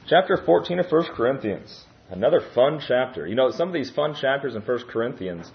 Chapter 14 of 1 Corinthians. Another fun chapter. You know, some of these fun chapters in 1 Corinthians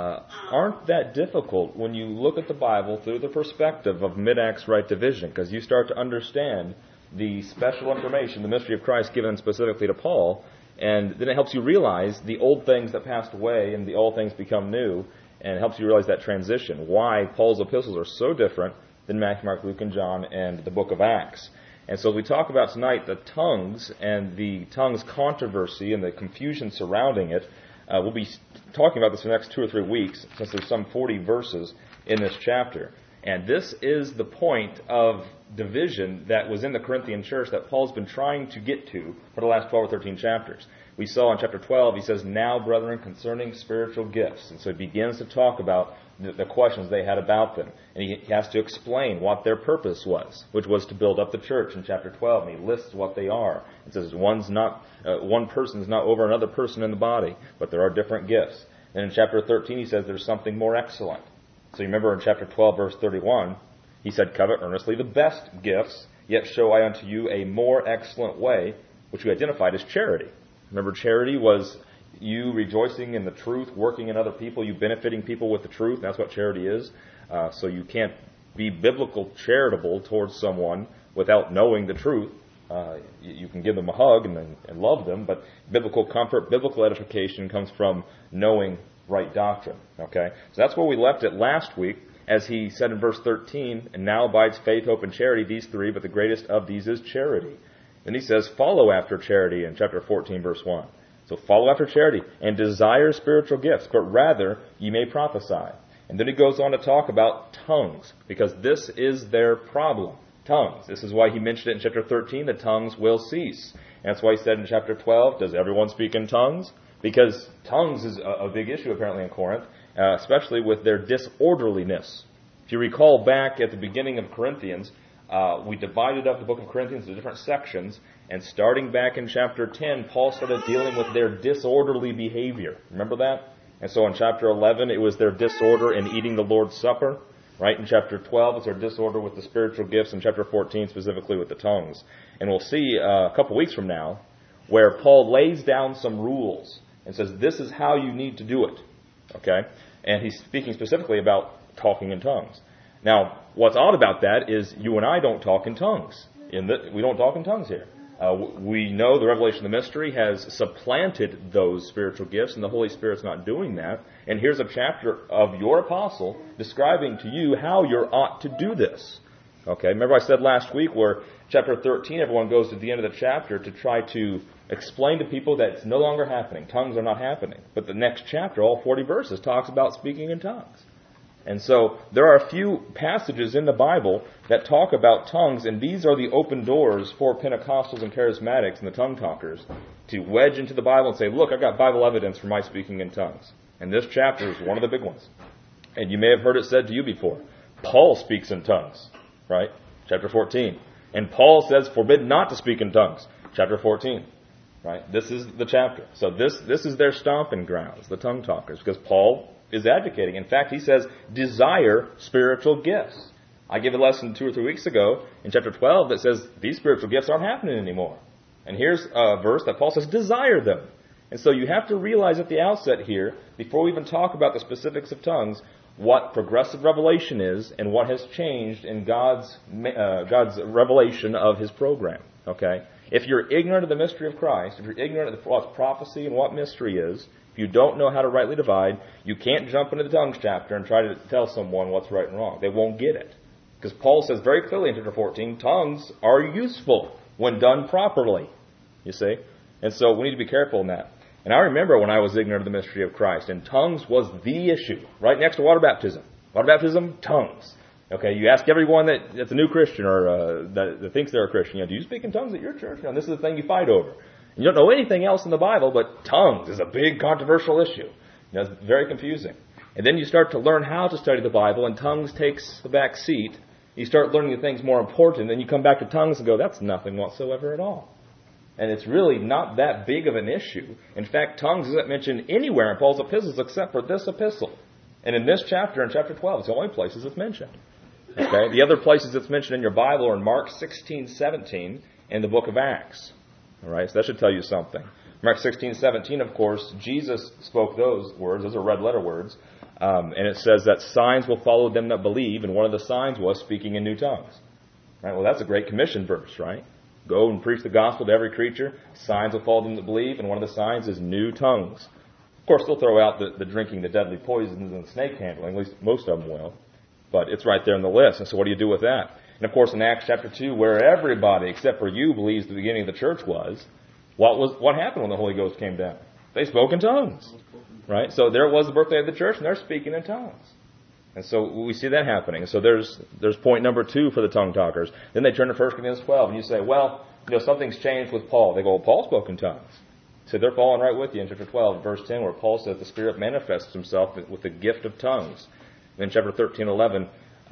aren't that difficult when you look at the Bible through the perspective of mid-Acts right division, because you start to understand the special information, the mystery of Christ given specifically to Paul, and then it helps you realize the old things that passed away and the old things become new, and it helps you realize that transition, why Paul's epistles are so different than Matthew, Mark, Luke, and John, and the book of Acts. And so we talk about tonight the tongues and the tongues controversy and the confusion surrounding it. We'll be talking about this for the next 2 or 3 weeks, since there's some 40 verses in this chapter. And this is the point of division that was in the Corinthian church that Paul's been trying to get to for the last 12 or 13 chapters. We saw in chapter 12, he says, "Now, brethren, concerning spiritual gifts." And so he begins to talk about the questions they had about them. And he has to explain what their purpose was, which was to build up the church in chapter 12. And he lists what they are. It says one person is not over another person in the body, but there are different gifts. And in chapter 13, he says there's something more excellent. So you remember in chapter 12, verse 31, he said, "Covet earnestly the best gifts, yet show I unto you a more excellent way," which we identified as charity. Remember, charity was you rejoicing in the truth, working in other people, you benefiting people with the truth. That's what charity is. So you can't be biblical charitable towards someone without knowing the truth. You can give them a hug and love them, but biblical comfort, biblical edification comes from knowing right doctrine. Okay, so that's where we left it last week, as he said in verse 13, "And now abides faith, hope, and charity, these three, but the greatest of these is charity." And he says, "Follow after charity" in chapter 14, verse 1. So follow after charity, and desire spiritual gifts, but rather ye may prophesy. And then he goes on to talk about tongues, because this is their problem. Tongues. This is why he mentioned it in chapter 13, the tongues will cease. And that's why he said in chapter 12, does everyone speak in tongues? Because tongues is a big issue apparently in Corinth, especially with their disorderliness. If you recall back at the beginning of Corinthians, we divided up the book of Corinthians into different sections, and starting back in chapter 10, Paul started dealing with their disorderly behavior. Remember that? And so in chapter 11, it was their disorder in eating the Lord's Supper. Right? In chapter 12, it's their disorder with the spiritual gifts. In chapter 14, specifically with the tongues. And we'll see a couple weeks from now where Paul lays down some rules and says, this is how you need to do it. Okay? And he's speaking specifically about talking in tongues. Now, what's odd about that is you and I don't talk in tongues. We don't talk in tongues here. We know the revelation of the mystery has supplanted those spiritual gifts, and the Holy Spirit's not doing that. And here's a chapter of your apostle describing to you how you ought to do this. Okay, remember I said last week where chapter 13, everyone goes to the end of the chapter to try to explain to people that it's no longer happening. Tongues are not happening. But the next chapter, all 40 verses, talks about speaking in tongues. And so there are a few passages in the Bible that talk about tongues, and these are the open doors for Pentecostals and Charismatics and the tongue talkers to wedge into the Bible and say, look, I've got Bible evidence for my speaking in tongues. And this chapter is one of the big ones. And you may have heard it said to you before, Paul speaks in tongues, right? Chapter 14. And Paul says, forbid not to speak in tongues. Chapter 14. Right? This is the chapter. So this is their stomping grounds, the tongue talkers, because Paul is advocating. In fact, he says, desire spiritual gifts. I gave a lesson 2 or 3 weeks ago in chapter 12 that says these spiritual gifts aren't happening anymore. And here's a verse that Paul says, desire them. And so you have to realize at the outset here, before we even talk about the specifics of tongues, what progressive revelation is and what has changed in God's revelation of His program. Okay? If you're ignorant of the mystery of Christ, if you're ignorant of what prophecy and what mystery is, if you don't know how to rightly divide, you can't jump into the tongues chapter and try to tell someone what's right and wrong. They won't get it. Because Paul says very clearly in chapter 14, tongues are useful when done properly. You see? And so we need to be careful in that. And I remember when I was ignorant of the mystery of Christ, and tongues was the issue, right next to water baptism. Water baptism, tongues. Okay, you ask everyone that's a new Christian or that thinks they're a Christian, do you speak in tongues at your church? This is the thing you fight over. You don't know anything else in the Bible, but tongues is a big controversial issue. It's very confusing. And then you start to learn how to study the Bible, and tongues takes the back seat. You start learning the things more important, then you come back to tongues and go, that's nothing whatsoever at all. And it's really not that big of an issue. In fact, tongues isn't mentioned anywhere in Paul's epistles except for this epistle. And in this chapter, in chapter 12, it's the only places it's mentioned. Okay? The other places it's mentioned in your Bible are in Mark 16:17 and the book of Acts. All right, so that should tell you something. Mark 16:17, of course, Jesus spoke those words. Those are red letter words. And it says that signs will follow them that believe, and one of the signs was speaking in new tongues. Right? Well, that's a great commission verse, right? Go and preach the gospel to every creature. Signs will follow them that believe, and one of the signs is new tongues. Of course, they'll throw out the drinking the deadly poisons and the snake handling. At least most of them will. But it's right there in the list. And so what do you do with that? And of course, in Acts chapter 2, where everybody except for you believes the beginning of the church was, what happened when the Holy Ghost came down? They spoke in tongues. Right? So there was the birthday of the church, and they're speaking in tongues. And so we see that happening. So there's point number 2 for the tongue talkers. Then they turn to 1 Corinthians 12, and you say, well, something's changed with Paul. They go, well, Paul spoke in tongues. So they're following right with you in chapter 12, verse 10, where Paul says the Spirit manifests himself with the gift of tongues. In chapter 13:11,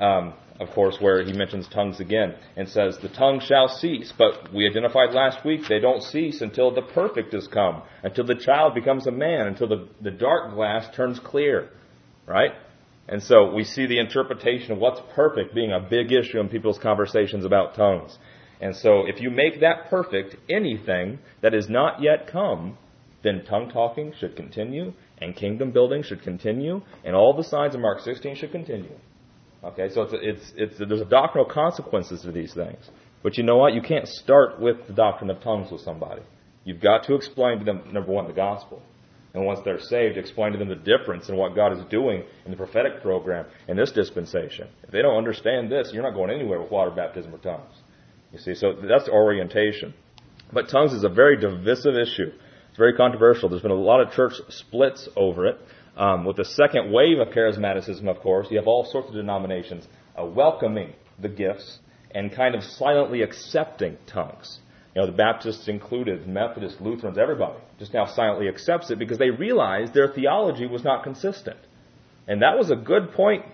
of course, where he mentions tongues again, and says, the tongue shall cease. But we identified last week, they don't cease until the perfect has come, until the child becomes a man, until the dark glass turns clear. Right? And so we see the interpretation of what's perfect being a big issue in people's conversations about tongues. And so if you make that perfect, anything that is not yet come, then tongue talking should continue, and kingdom building should continue, and all the signs of Mark 16 should continue. Okay, so there's a doctrinal consequences to these things. But you know what? You can't start with the doctrine of tongues with somebody. You've got to explain to them, number one, the gospel. And once they're saved, explain to them the difference in what God is doing in the prophetic program in this dispensation. If they don't understand this, you're not going anywhere with water baptism or tongues. You see, so that's orientation. But tongues is a very divisive issue. It's very controversial. There's been a lot of church splits over it. With the second wave of charismaticism, of course, you have all sorts of denominations welcoming the gifts and kind of silently accepting tongues. The Baptists included, Methodists, Lutherans, everybody just now silently accepts it because they realized their theology was not consistent. And that was a good point,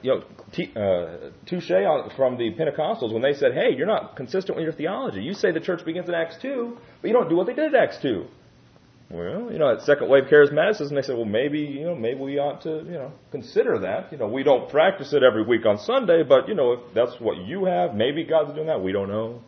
touche from the Pentecostals when they said, hey, you're not consistent with your theology. You say the church begins in Acts 2, but you don't do what they did at Acts 2. Well, at second wave charismaticism, they said, well, maybe we ought to, consider that. We don't practice it every week on Sunday, but, if that's what you have, maybe God's doing that. We don't know.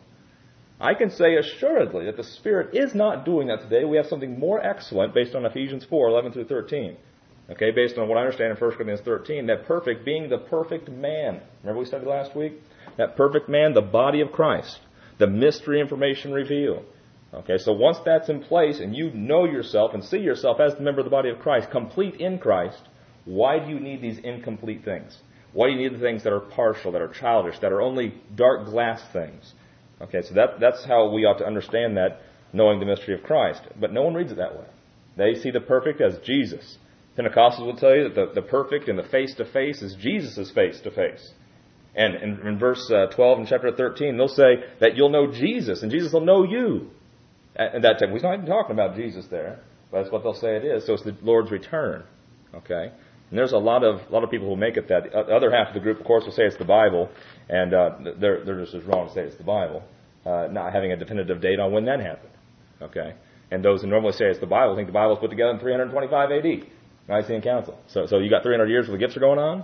I can say assuredly that the Spirit is not doing that today. We have something more excellent based on Ephesians 4:11 through 13. Okay, based on what I understand in 1 Corinthians 13, that perfect being the perfect man. Remember we studied last week? That perfect man, the body of Christ. The mystery information revealed. Okay, so once that's in place and you know yourself and see yourself as the member of the body of Christ, complete in Christ, why do you need these incomplete things? Why do you need the things that are partial, that are childish, that are only dark glass things? Okay, so that's how we ought to understand that, knowing the mystery of Christ. But no one reads it that way. They see the perfect as Jesus. Pentecostals will tell you that the perfect and the face-to-face is Jesus' face-to-face. And in verse 12 in chapter 13, they'll say that you'll know Jesus, and Jesus will know you. At that time, we're not even talking about Jesus there, but that's what they'll say it is. So it's the Lord's return. Okay? And there's a lot of people who make it that. The other half of the group, of course, will say it's the Bible, and they're just as wrong to say it's the Bible, not having a definitive date on when that happened. Okay? And those who normally say it's the Bible think the Bible was put together in 325 A.D., Nicene Council. So you got 300 years where the gifts are going on?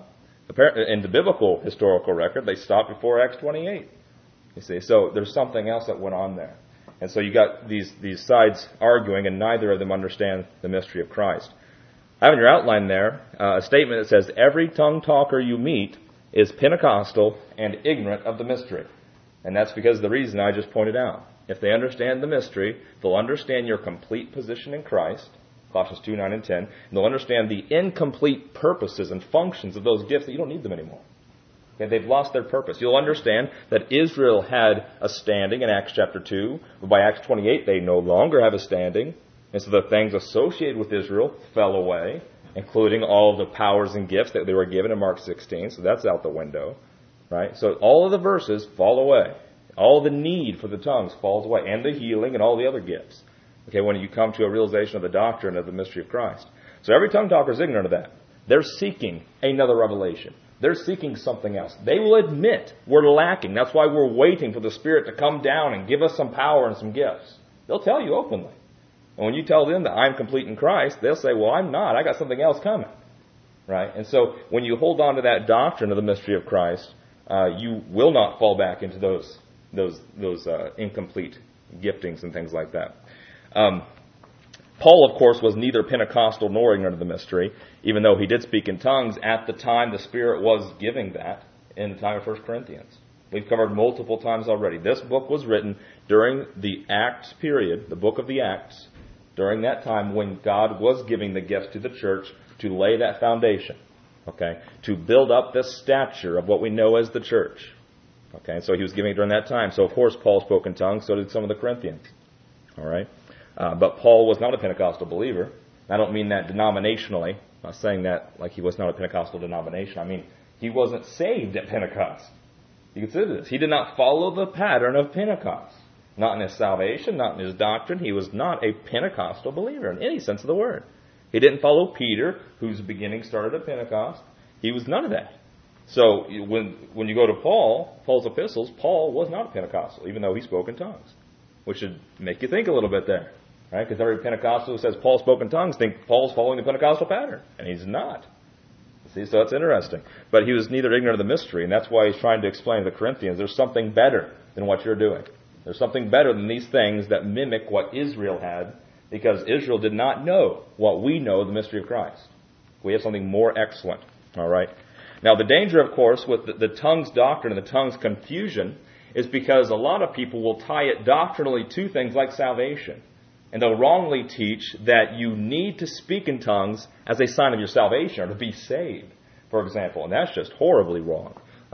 In the biblical historical record, they stopped before Acts 28. You see, so there's something else that went on there. And so you got these sides arguing, and neither of them understand the mystery of Christ. I have in your outline there a statement that says, every tongue talker you meet is Pentecostal and ignorant of the mystery. And that's because of the reason I just pointed out. If they understand the mystery, they'll understand your complete position in Christ, Colossians 2, 9, and 10, and they'll understand the incomplete purposes and functions of those gifts that you don't need them anymore. Okay, they've lost their purpose. You'll understand that Israel had a standing in Acts chapter 2, but by Acts 28 they no longer have a standing. And so the things associated with Israel fell away, including all of the powers and gifts that they were given in Mark 16. So that's out the window. Right? So all of the verses fall away. All the need for the tongues falls away, and the healing and all the other gifts. Okay, when you come to a realization of the doctrine of the mystery of Christ. So every tongue talker is ignorant of that. They're seeking another revelation. They're seeking something else. They will admit we're lacking. That's why we're waiting for the Spirit to come down and give us some power and some gifts. They'll tell you openly. And when you tell them that I'm complete in Christ, they'll say, well, I'm not. I got something else coming. Right? And so when you hold on to that doctrine of the mystery of Christ, you will not fall back into those incomplete giftings and things like that. Paul, of course, was neither Pentecostal nor ignorant of the mystery, even though he did speak in tongues at the time the Spirit was giving that in the time of 1 Corinthians. We've covered multiple times already. This book was written during the Acts period, the book of the Acts, during that time when God was giving the gifts to the church to lay that foundation, okay, to build up the stature of what we know as the church. Okay, so he was giving it during that time. So, of course, Paul spoke in tongues, so did some of the Corinthians. All right? But Paul was not a Pentecostal believer. I don't mean that denominationally. I'm not saying that like he was not a Pentecostal denomination. I mean, he wasn't saved at Pentecost. You consider this. He did not follow the pattern of Pentecost. Not in his salvation, not in his doctrine. He was not a Pentecostal believer in any sense of the word. He didn't follow Peter, whose beginning started at Pentecost. He was none of that. So when you go to Paul's epistles, Paul was not a Pentecostal, even though he spoke in tongues, which should make you think a little bit there, right? Because every Pentecostal who says Paul spoke in tongues think Paul's following the Pentecostal pattern, and he's not. See, so that's interesting. But he was neither ignorant of the mystery, and that's why he's trying to explain to the Corinthians, there's something better than what you're doing. There's something better than these things that mimic what Israel had, because Israel did not know what we know, the mystery of Christ. We have something more excellent, all right? Now, the danger, of course, with the tongues doctrine and the tongues confusion is because a lot of people will tie it doctrinally to things like salvation. And they'll wrongly teach that you need to speak in tongues as a sign of your salvation or to be saved, for example. And that's just horribly wrong.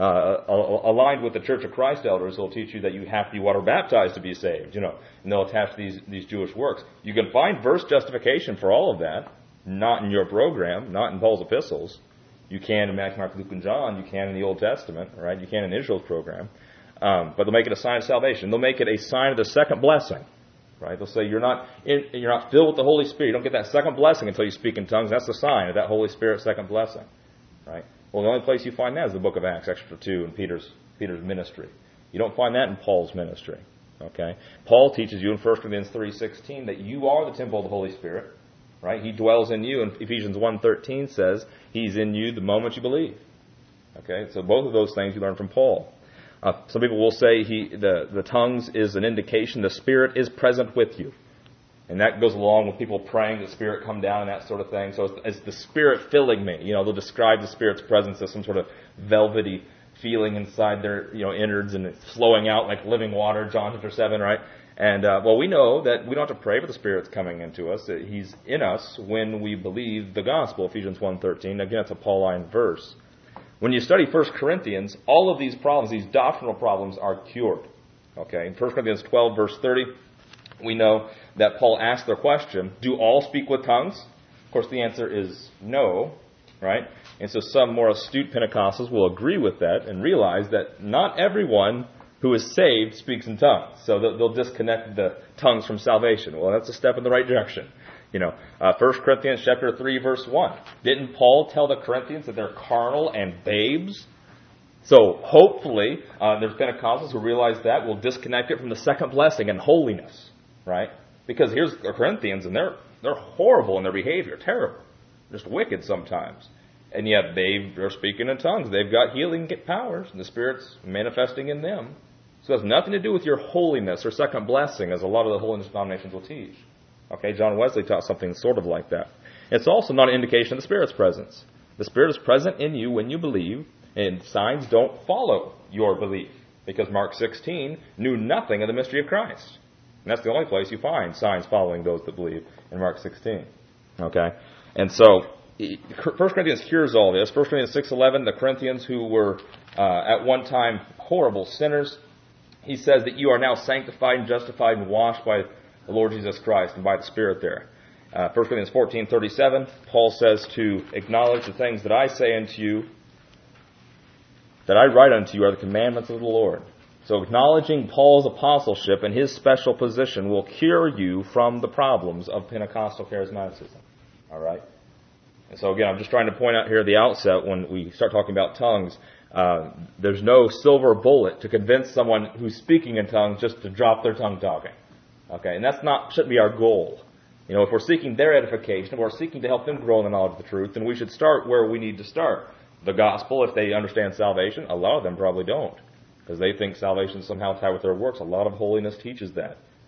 Aligned with the Church of Christ elders, they'll teach you that you have to be water baptized to be saved, and they'll attach these Jewish works. You can find verse justification for all of that, not in your program, not in Paul's epistles. You can in Matthew, Mark, Luke, and John. You can in the Old Testament, right? You can in Israel's program. But they'll make it a sign of salvation. They'll make it a sign of the second blessing, right? They'll say you're not filled with the Holy Spirit. You don't get that second blessing until you speak in tongues. That's the sign of that Holy Spirit second blessing, right? Well, the only place you find that is the book of Acts, Acts 2, and Peter's ministry. You don't find that in Paul's ministry, okay? Paul teaches you in 1 Corinthians 3:16 that you are the temple of the Holy Spirit. Right? He dwells in you, and Ephesians 1:13 says He's in you the moment you believe. Okay, so both of those things you learn from Paul. Some people will say the tongues is an indication the Spirit is present with you. And that goes along with people praying the Spirit come down and that sort of thing. So it's the Spirit filling me. They'll describe the Spirit's presence as some sort of velvety feeling inside their innards and it's flowing out like living water, John chapter 7, right? And, we know that we don't have to pray for the Spirit's coming into us. He's in us when we believe the gospel, Ephesians 1:13. Again, it's a Pauline verse. When you study 1 Corinthians, all of these problems, these doctrinal problems, are cured. Okay, in 1 Corinthians 12, verse 30, we know that Paul asked the question, do all speak with tongues? Of course, the answer is no, right? And so some more astute Pentecostals will agree with that and realize that not everyone who is saved speaks in tongues. So they'll disconnect the tongues from salvation. Well, that's a step in the right direction. 1 Corinthians chapter 3, verse 1. Didn't Paul tell the Corinthians that they're carnal and babes? So hopefully there's Pentecostals who realize that will disconnect it from the second blessing and holiness, right? Because here's the Corinthians, and they're horrible in their behavior, terrible, just wicked sometimes. And yet they're speaking in tongues. They've got healing powers, and the Spirit's manifesting in them. So it has nothing to do with your holiness or second blessing, as a lot of the holiness denominations will teach. Okay, John Wesley taught something sort of like that. It's also not an indication of the Spirit's presence. The Spirit is present in you when you believe, and signs don't follow your belief. Because Mark 16 knew nothing of the mystery of Christ. And that's the only place you find signs following those that believe, in Mark 16. Okay? And so 1 Corinthians cures all this. 1 Corinthians 6:11, the Corinthians who were at one time horrible sinners, he says that you are now sanctified and justified and washed by the Lord Jesus Christ and by the Spirit there. 1 Corinthians 14:37, Paul says to acknowledge the things that I say unto you, that I write unto you are the commandments of the Lord. So acknowledging Paul's apostleship and his special position will cure you from the problems of Pentecostal charismaticism. All right? And so again, I'm just trying to point out here at the outset when we start talking about tongues, there's no silver bullet to convince someone who's speaking in tongues just to drop their tongue talking. Okay, and shouldn't be our goal. If we're seeking their edification, if we're seeking to help them grow in the knowledge of the truth, then we should start where we need to start. The gospel, if they understand salvation, a lot of them probably don't, because they think salvation is somehow tied with their works. A lot of holiness teaches that.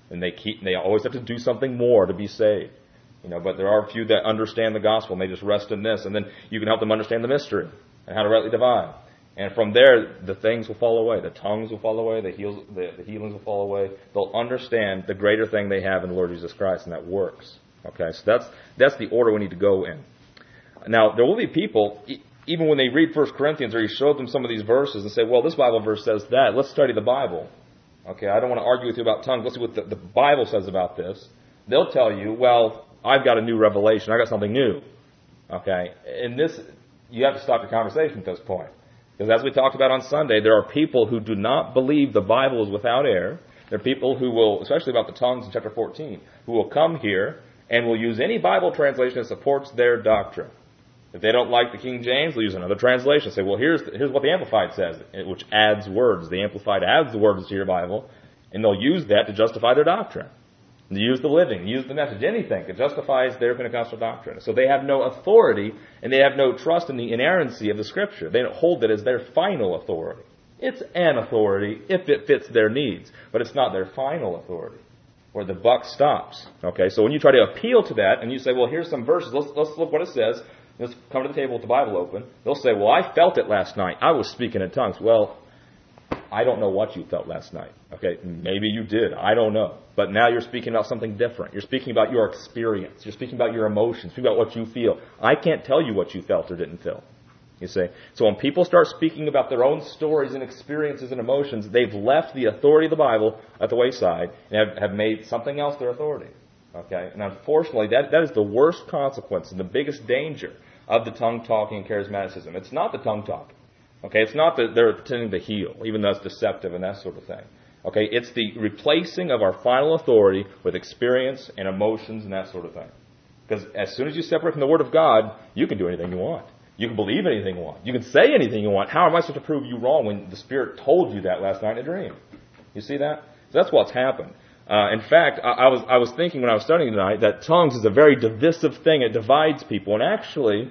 And they always have to do something more to be saved. But there are a few that understand the gospel and they just rest in this. And then you can help them understand the mystery and how to rightly divide. And from there, the things will fall away. The tongues will fall away. The healings will fall away. They'll understand the greater thing they have in the Lord Jesus Christ, and that works. Okay, so that's the order we need to go in. Now, there will be people, even when they read 1 Corinthians, or you show them some of these verses and say, well, this Bible verse says that. Let's study the Bible. Okay, I don't want to argue with you about tongues. Let's see what the Bible says about this. They'll tell you, well, I've got a new revelation. I got something new. Okay, and this, you have to stop your conversation at this point. Because as we talked about on Sunday, there are people who do not believe the Bible is without error. There are people who will, especially about the tongues in chapter 14, who will come here and will use any Bible translation that supports their doctrine. If they don't like the King James, they'll use another translation. Say, well, here's what the Amplified says, which adds words. The Amplified adds the words to your Bible, and they'll use that to justify their doctrine. They use the living, use the message, anything that justifies their Pentecostal doctrine. So they have no authority, and they have no trust in the inerrancy of the Scripture. They don't hold it as their final authority. It's an authority if it fits their needs, but it's not their final authority, where the buck stops. Okay, so when you try to appeal to that, and you say, well, here's some verses, let's look what it says. Let's come to the table with the Bible open. They'll say, well, I felt it last night. I was speaking in tongues. Well, I don't know what you felt last night. Okay, maybe you did. I don't know. But now you're speaking about something different. You're speaking about your experience. You're speaking about your emotions. Speaking about what you feel. I can't tell you what you felt or didn't feel. You see? So when people start speaking about their own stories and experiences and emotions, they've left the authority of the Bible at the wayside and have made something else their authority. Okay? And unfortunately, that is the worst consequence and the biggest danger of the tongue-talking and charismaticism. It's not the tongue-talking. Okay, it's not that they're pretending to heal, even though it's deceptive and that sort of thing. Okay, it's the replacing of our final authority with experience and emotions and that sort of thing. Because as soon as you separate from the Word of God, you can do anything you want. You can believe anything you want. You can say anything you want. How am I supposed to prove you wrong when the Spirit told you that last night in a dream? You see that? So that's what's happened. In fact, I was thinking when I was studying tonight that tongues is a very divisive thing. It divides people. And actually,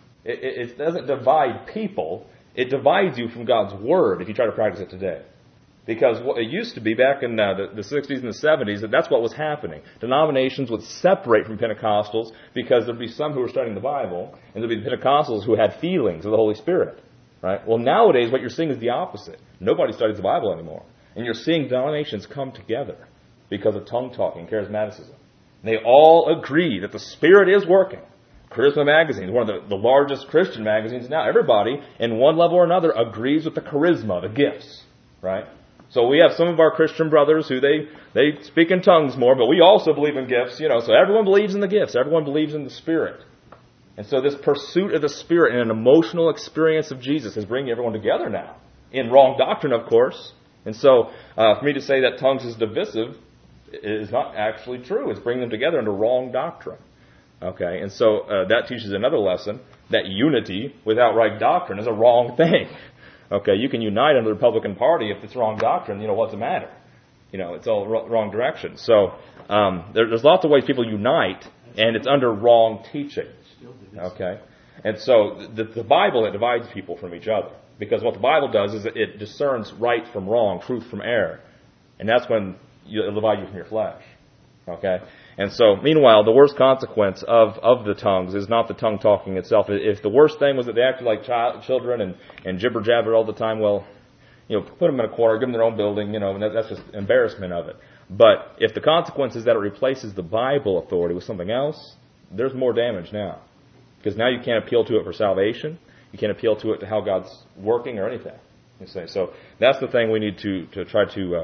it doesn't divide people. It divides you from God's Word if you try to practice it today. Because what it used to be back in the 60s and the 70s, that's what was happening. Denominations would separate from Pentecostals because there'd be some who were studying the Bible, and there'd be the Pentecostals who had feelings of the Holy Spirit. Right? Well, nowadays what you're seeing is the opposite. Nobody studies the Bible anymore. And you're seeing denominations come together because of tongue-talking, charismaticism. They all agree that the Spirit is working. Charisma Magazine is one of the largest Christian magazines now. Everybody, in one level or another, agrees with the charisma, the gifts. Right? So we have some of our Christian brothers who they speak in tongues more, but we also believe in gifts, so everyone believes in the gifts. Everyone believes in the Spirit. And so this pursuit of the Spirit and an emotional experience of Jesus is bringing everyone together now. In wrong doctrine, of course. And so for me to say that tongues is divisive is not actually true. It's bringing them together under wrong doctrine. Okay, and so that teaches another lesson, that unity without right doctrine is a wrong thing. Okay, you can unite under the Republican Party if it's wrong doctrine. What's the matter? It's all wrong direction. So there's lots of ways people unite, and it's under wrong teaching. Okay, and so the Bible, it divides people from each other, because what the Bible does is it discerns right from wrong, truth from error, and that's when it'll divide you from your flesh. Okay. And so, meanwhile, the worst consequence of the tongues is not the tongue talking itself. If the worst thing was that they acted like children and jibber jabber all the time, well, put them in a corner, give them their own building, and that's just embarrassment of it. But if the consequence is that it replaces the Bible authority with something else, there's more damage now. Because now you can't appeal to it for salvation. You can't appeal to it to how God's working or anything. You say. So that's the thing we need to try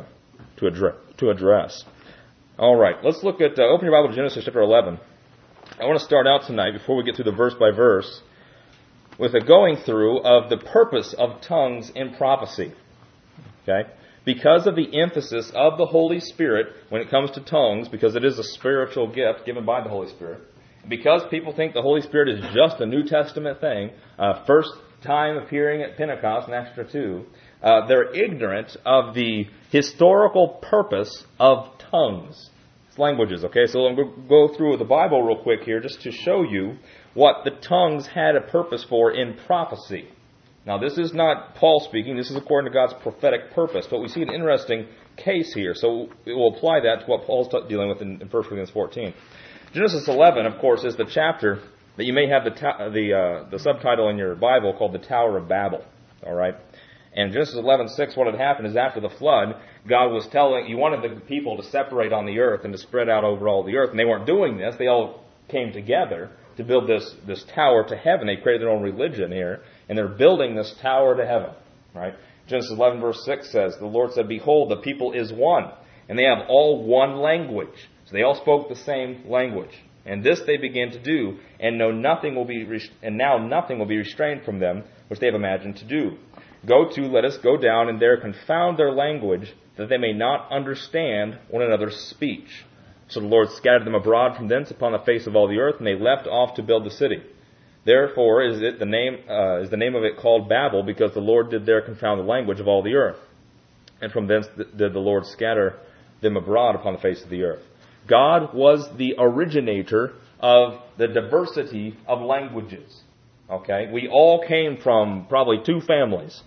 to address. All right, let's look at, open your Bible to Genesis chapter 11. I want to start out tonight, before we get through the verse by verse, with a going through of the purpose of tongues in prophecy. Okay? Because of the emphasis of the Holy Spirit when it comes to tongues, because it is a spiritual gift given by the Holy Spirit, because people think the Holy Spirit is just a New Testament thing, first time appearing at Pentecost in Acts chapter 2, they're ignorant of the historical purpose of tongues. It's languages, okay? So I'm going to go through the Bible real quick here just to show you what the tongues had a purpose for in prophecy. Now, this is not Paul speaking. This is according to God's prophetic purpose. But we see an interesting case here. So we'll apply that to what Paul's dealing with in 1 Corinthians 14. Genesis 11, of course, is the chapter that you may have the subtitle in your Bible called the Tower of Babel. All right? And Genesis 11:6, what had happened is after the flood, God was He wanted the people to separate on the earth and to spread out over all the earth. And they weren't doing this. They all came together to build this tower to heaven. They created their own religion here. And they're building this tower to heaven. Right? Genesis 11 verse 6 says, the Lord said, behold, the people is one. And they have all one language. So they all spoke the same language. And this they began to do. And now nothing will be restrained from them, which they have imagined to do. Let us go down and there confound their language, that they may not understand one another's speech. So the Lord scattered them abroad from thence upon the face of all the earth, and they left off to build the city. Therefore is the name of it called Babel, because the Lord did there confound the language of all the earth. And from thence did the Lord scatter them abroad upon the face of the earth. God was the originator of the diversity of languages. Okay? We all came from probably two families.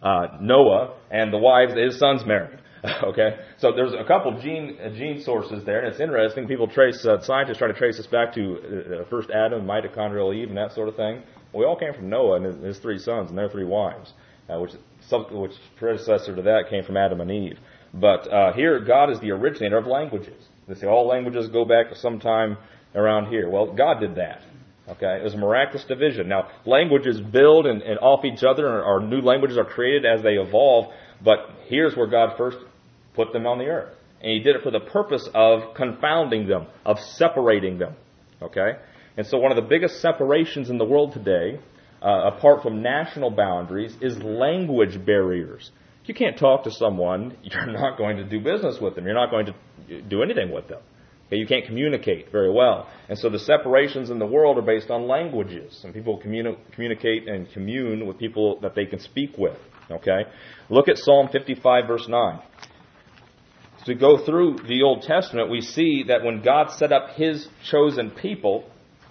Noah and the wives that his sons married. Okay? So there's a couple gene sources there, and it's interesting. Scientists try to trace this back to first Adam, mitochondrial Eve, and that sort of thing. Well, we all came from Noah and his three sons and their three wives, which predecessor to that came from Adam and Eve. But here, God is the originator of languages. They say all languages go back to some time around here. Well, God did that. Okay, it was a miraculous division. Now, languages build and off each other, or new languages are created as they evolve, but here's where God first put them on the earth. And He did it for the purpose of confounding them, of separating them. Okay? And so one of the biggest separations in the world today, apart from national boundaries, is language barriers. If you can't talk to someone, you're not going to do business with them. You're not going to do anything with them. Okay, you can't communicate very well. And so the separations in the world are based on languages. And people communicate and commune with people that they can speak with. Okay? Look at Psalm 55, verse 9. As we go through the Old Testament, we see that when God set up His chosen people,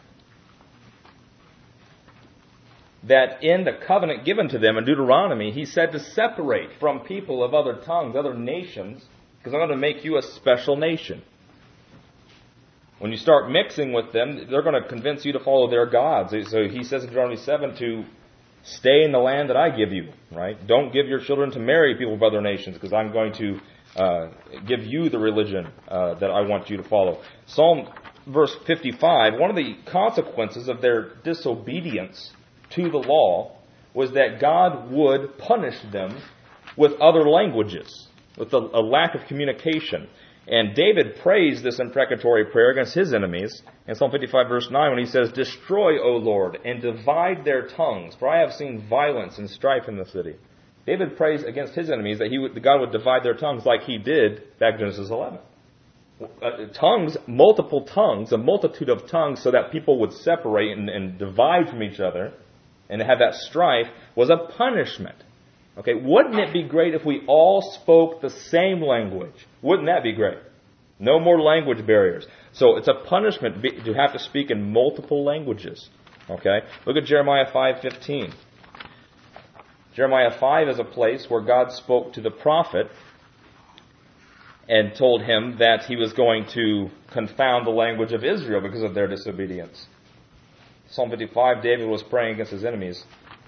that in the covenant given to them in Deuteronomy, He said to separate from people of other tongues, other nations, because I'm going to make you a special nation. When you start mixing with them, they're going to convince you to follow their gods. So He says in Deuteronomy 7 to stay in the land that I give you, right? Don't give your children to marry people of other nations, because I'm going to give you the religion that I want you to follow. Psalm verse 55, one of the consequences of their disobedience to the law was that God would punish them with other languages, with a lack of communication. And David prays this imprecatory prayer against his enemies in Psalm 55 verse 9 when he says, destroy, O Lord, and divide their tongues, for I have seen violence and strife in the city. David prays against his enemies that God would divide their tongues like He did back in Genesis 11. Tongues, multiple tongues, a multitude of tongues so that people would separate and divide from each other and have that strife was a punishment. Okay, wouldn't it be great if we all spoke the same language? Wouldn't that be great? No more language barriers. So it's a punishment to have to speak in multiple languages. Okay, look at Jeremiah 5:15. Jeremiah 5 is a place where God spoke to the prophet and told him that He was going to confound the language of Israel because of their disobedience. Psalm 55, David was praying against his enemies.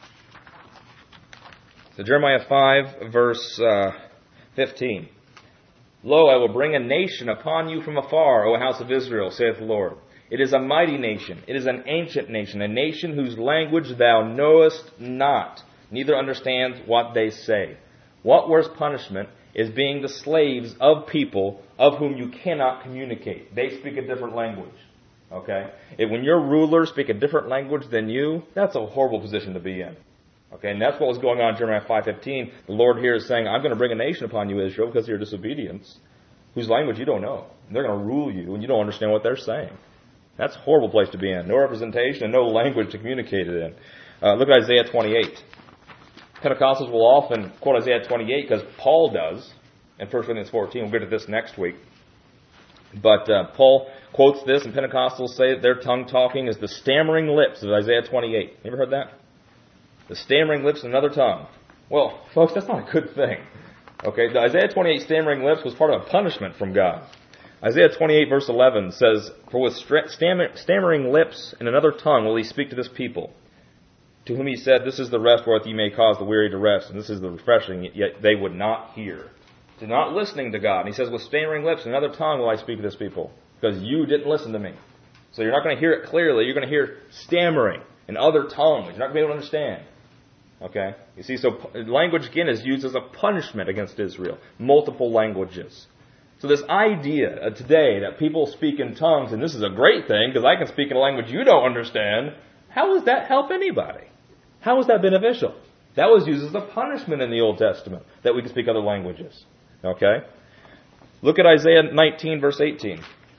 So Jeremiah 5, verse 15. Lo, I will bring a nation upon you from afar, O house of Israel, saith the Lord. It is a mighty nation. It is an ancient nation, a nation whose language thou knowest not, neither understands what they say. What worse punishment is being the slaves of people of whom you cannot communicate. They speak a different language. Okay? When your rulers speak a different language than you, that's a horrible position to be in. Okay, and that's what was going on in Jeremiah 5:15. The Lord here is saying, I'm going to bring a nation upon you, Israel, because of your disobedience, whose language you don't know. And they're going to rule you, and you don't understand what they're saying. That's a horrible place to be in. No representation and no language to communicate it in. Look at Isaiah 28. Pentecostals will often quote Isaiah 28 because Paul does in 1 Corinthians 14. We'll get to this next week. But Paul quotes this, and Pentecostals say that their tongue talking is the stammering lips of Isaiah 28. You ever heard that? The stammering lips and another tongue. Well, folks, that's not a good thing. Okay, the Isaiah 28 stammering lips was part of a punishment from God. Isaiah 28 verse 11 says, "For with stammering lips and another tongue will he speak to this people, to whom he said, this is the rest wherewith ye may cause the weary to rest, and this is the refreshing, yet they would not hear." They're not listening to God. And he says, with stammering lips and another tongue will I speak to this people, because you didn't listen to me. So you're not going to hear it clearly. You're going to hear stammering and other tongues. You're not going to be able to understand. Okay? You see, so language, again, is used as a punishment against Israel. Multiple languages. So this idea today that people speak in tongues, and this is a great thing, because I can speak in a language you don't understand, how does that help anybody? How is that beneficial? That was used as a punishment in the Old Testament, that we can speak other languages. Okay? Look at Isaiah 19, verse 18.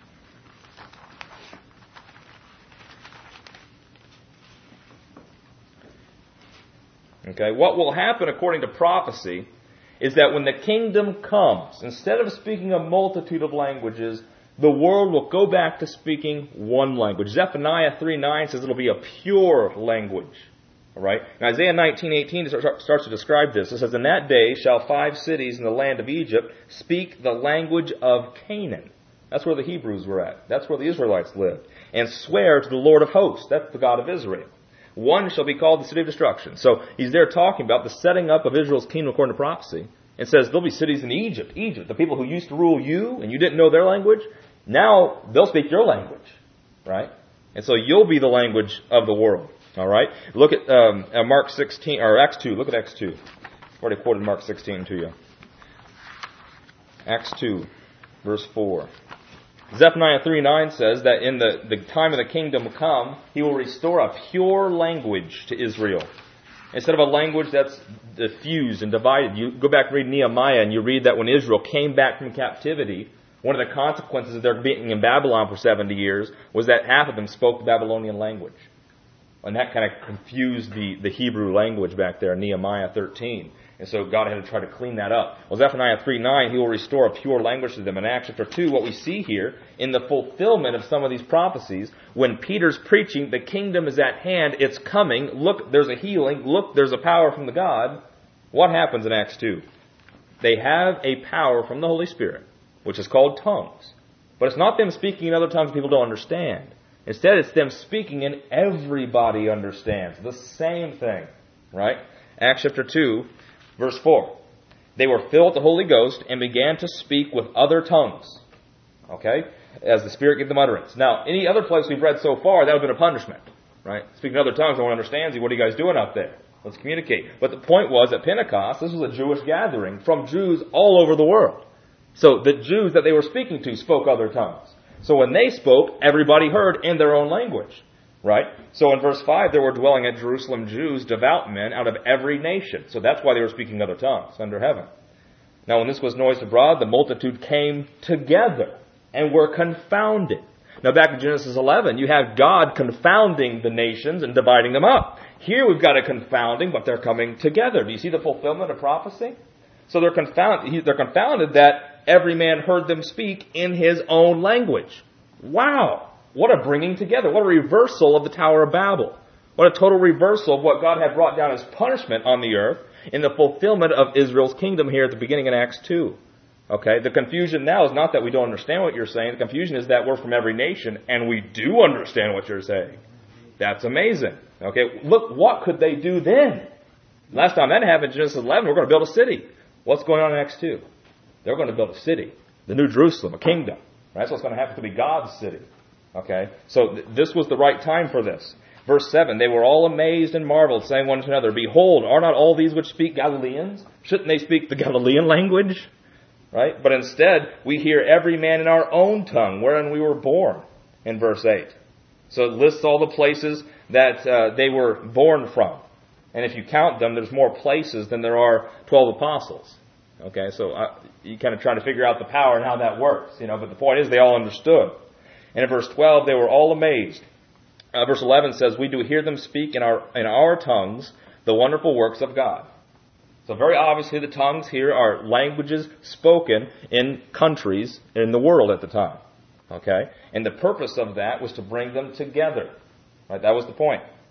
Okay, what will happen according to prophecy is that when the kingdom comes, instead of speaking a multitude of languages, the world will go back to speaking one language. Zephaniah 3:9 says it'll be a pure language. All right? And Isaiah 19:18 starts to describe this. It says, "In that day shall 5 cities in the land of Egypt speak the language of Canaan." That's where the Hebrews were at. That's where the Israelites lived. "And swear to the Lord of hosts." That's the God of Israel. "One shall be called the city of destruction." So he's there talking about the setting up of Israel's kingdom according to prophecy. It says there'll be cities in Egypt. Egypt, the people who used to rule you and you didn't know their language, now they'll speak your language. Right? And so you'll be the language of the world. All right? Look at Mark 16, or Acts 2. Look at Acts 2. I've already quoted Mark 16 to you. Acts 2, verse 4. Zephaniah 3:9 says that in the time of the kingdom come, he will restore a pure language to Israel. Instead of a language that's diffused and divided. You go back and read Nehemiah, and you read that when Israel came back from captivity, one of the consequences of their being in Babylon for 70 years was that half of them spoke the Babylonian language. And that kind of confused the Hebrew language back there in Nehemiah 13. And so God had to try to clean that up. Well, Zephaniah 3:9, he will restore a pure language to them. In Acts chapter 2, what we see here, in the fulfillment of some of these prophecies, when Peter's preaching, the kingdom is at hand, it's coming, look, there's a healing, look, there's a power from the God. What happens in Acts 2? They have a power from the Holy Spirit, which is called tongues. But it's not them speaking in other tongues people don't understand. Instead, it's them speaking and everybody understands. The same thing. Right? Acts chapter 2, verse 4. They were filled with the Holy Ghost and began to speak with other tongues. Okay? As the Spirit gave them utterance. Now, any other place we've read so far, that would have been a punishment. Right? Speaking in other tongues, no one understands you. What are you guys doing out there? Let's communicate. But the point was, at Pentecost, this was a Jewish gathering from Jews all over the world. So the Jews that they were speaking to spoke other tongues. So when they spoke, everybody heard in their own language. Right? So in verse 5, there were dwelling at Jerusalem Jews, devout men, out of every nation. So that's why they were speaking other tongues under heaven. Now when this was noised abroad, the multitude came together and were confounded. Now back in Genesis 11, you have God confounding the nations and dividing them up. Here we've got a confounding, but they're coming together. Do you see the fulfillment of prophecy? So they're confounded that every man heard them speak in his own language. Wow! What a bringing together. What a reversal of the Tower of Babel. What a total reversal of what God had brought down as punishment on the earth in the fulfillment of Israel's kingdom here at the beginning in Acts 2. Okay, the confusion now is not that we don't understand what you're saying. The confusion is that we're from every nation and we do understand what you're saying. That's amazing. Okay, look, what could they do then? Last time that happened in Genesis 11, we're going to build a city. What's going on in Acts 2? They're going to build a city. The New Jerusalem, a kingdom. Right? That's what's going to happen to be God's city. Okay, so this was the right time for this. Verse 7, they were all amazed and marveled, saying one to another, "Behold, are not all these which speak Galileans? Shouldn't they speak the Galilean language?" Right? But instead, we hear every man in our own tongue, wherein we were born, in verse 8. So it lists all the places that they were born from. And if you count them, there's more places than there are 12 apostles. Okay, so you kind of try to figure out the power and how that works. But the point is they all understood. And in verse 12, they were all amazed. Verse 11 says, "We do hear them speak in our tongues the wonderful works of God." So very obviously the tongues here are languages spoken in countries in the world at the time. Okay? And the purpose of that was to bring them together. Right? That was the point.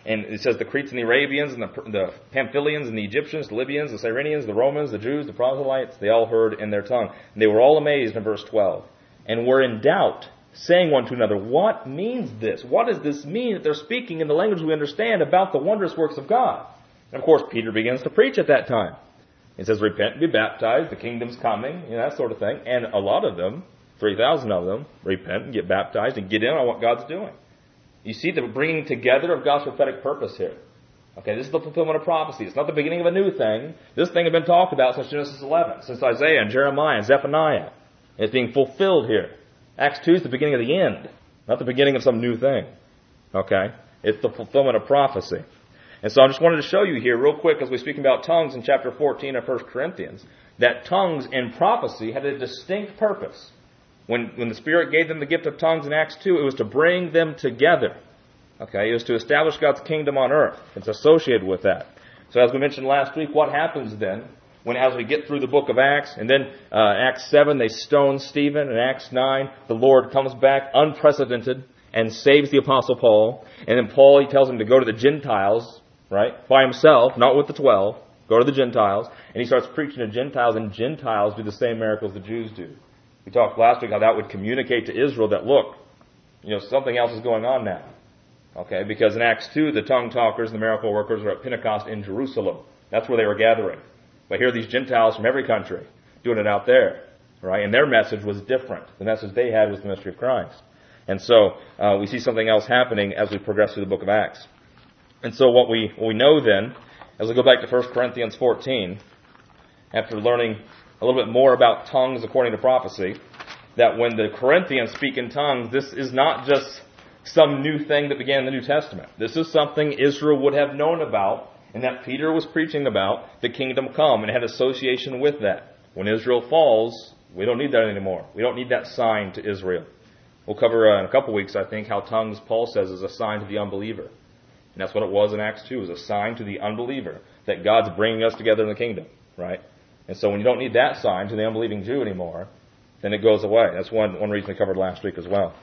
And it says the Cretes and the Arabians and the Pamphylians and the Egyptians, the Libyans, the Cyrenians, the Romans, the Jews, the proselytes, they all heard in their tongue. And they were all amazed in verse 12. And were in doubt, saying one to another, what means this? What does this mean that they're speaking in the language we understand about the wondrous works of God? And of course, Peter begins to preach at that time. He says, repent and be baptized, the kingdom's coming, that sort of thing. And a lot of them, 3,000 of them, repent and get baptized and get in on what God's doing. You see the bringing together of God's prophetic purpose here. Okay, this is the fulfillment of prophecy. It's not the beginning of a new thing. This thing had been talked about since Genesis 11, since Isaiah and Jeremiah and Zephaniah. It's being fulfilled here. Acts 2 is the beginning of the end, not the beginning of some new thing. Okay? It's the fulfillment of prophecy. And so I just wanted to show you here real quick as we speak about tongues in chapter 14 of 1 Corinthians, that tongues in prophecy had a distinct purpose. When the Spirit gave them the gift of tongues in Acts 2, it was to bring them together. Okay? It was to establish God's kingdom on earth. It's associated with that. So as we mentioned last week, what happens then as we get through the book of Acts, and then Acts 7, they stone Stephen, and Acts 9, the Lord comes back unprecedented and saves the Apostle Paul. And then Paul, he tells him to go to the Gentiles, right, by himself, not with the 12, go to the Gentiles, and he starts preaching to Gentiles, and Gentiles do the same miracles the Jews do. We talked last week how that would communicate to Israel that, look, something else is going on now. Okay, because in Acts 2, the tongue talkers and the miracle workers were at Pentecost in Jerusalem. That's where they were gathering. But here are these Gentiles from every country doing it out there, right? And their message was different. The message they had was the mystery of Christ. And so we see something else happening as we progress through the book of Acts. And so what we know then, as we go back to 1 Corinthians 14, after learning a little bit more about tongues according to prophecy, that when the Corinthians speak in tongues, this is not just some new thing that began in the New Testament. This is something Israel would have known about, and that Peter was preaching about the kingdom come, and had association with that. When Israel falls, we don't need that anymore. We don't need that sign to Israel. We'll cover in a couple weeks, I think, how tongues, Paul says, is a sign to the unbeliever. And that's what it was in Acts 2, is a sign to the unbeliever that God's bringing us together in the kingdom, right? And so when you don't need that sign to the unbelieving Jew anymore, then it goes away. That's one reason we covered last week as well.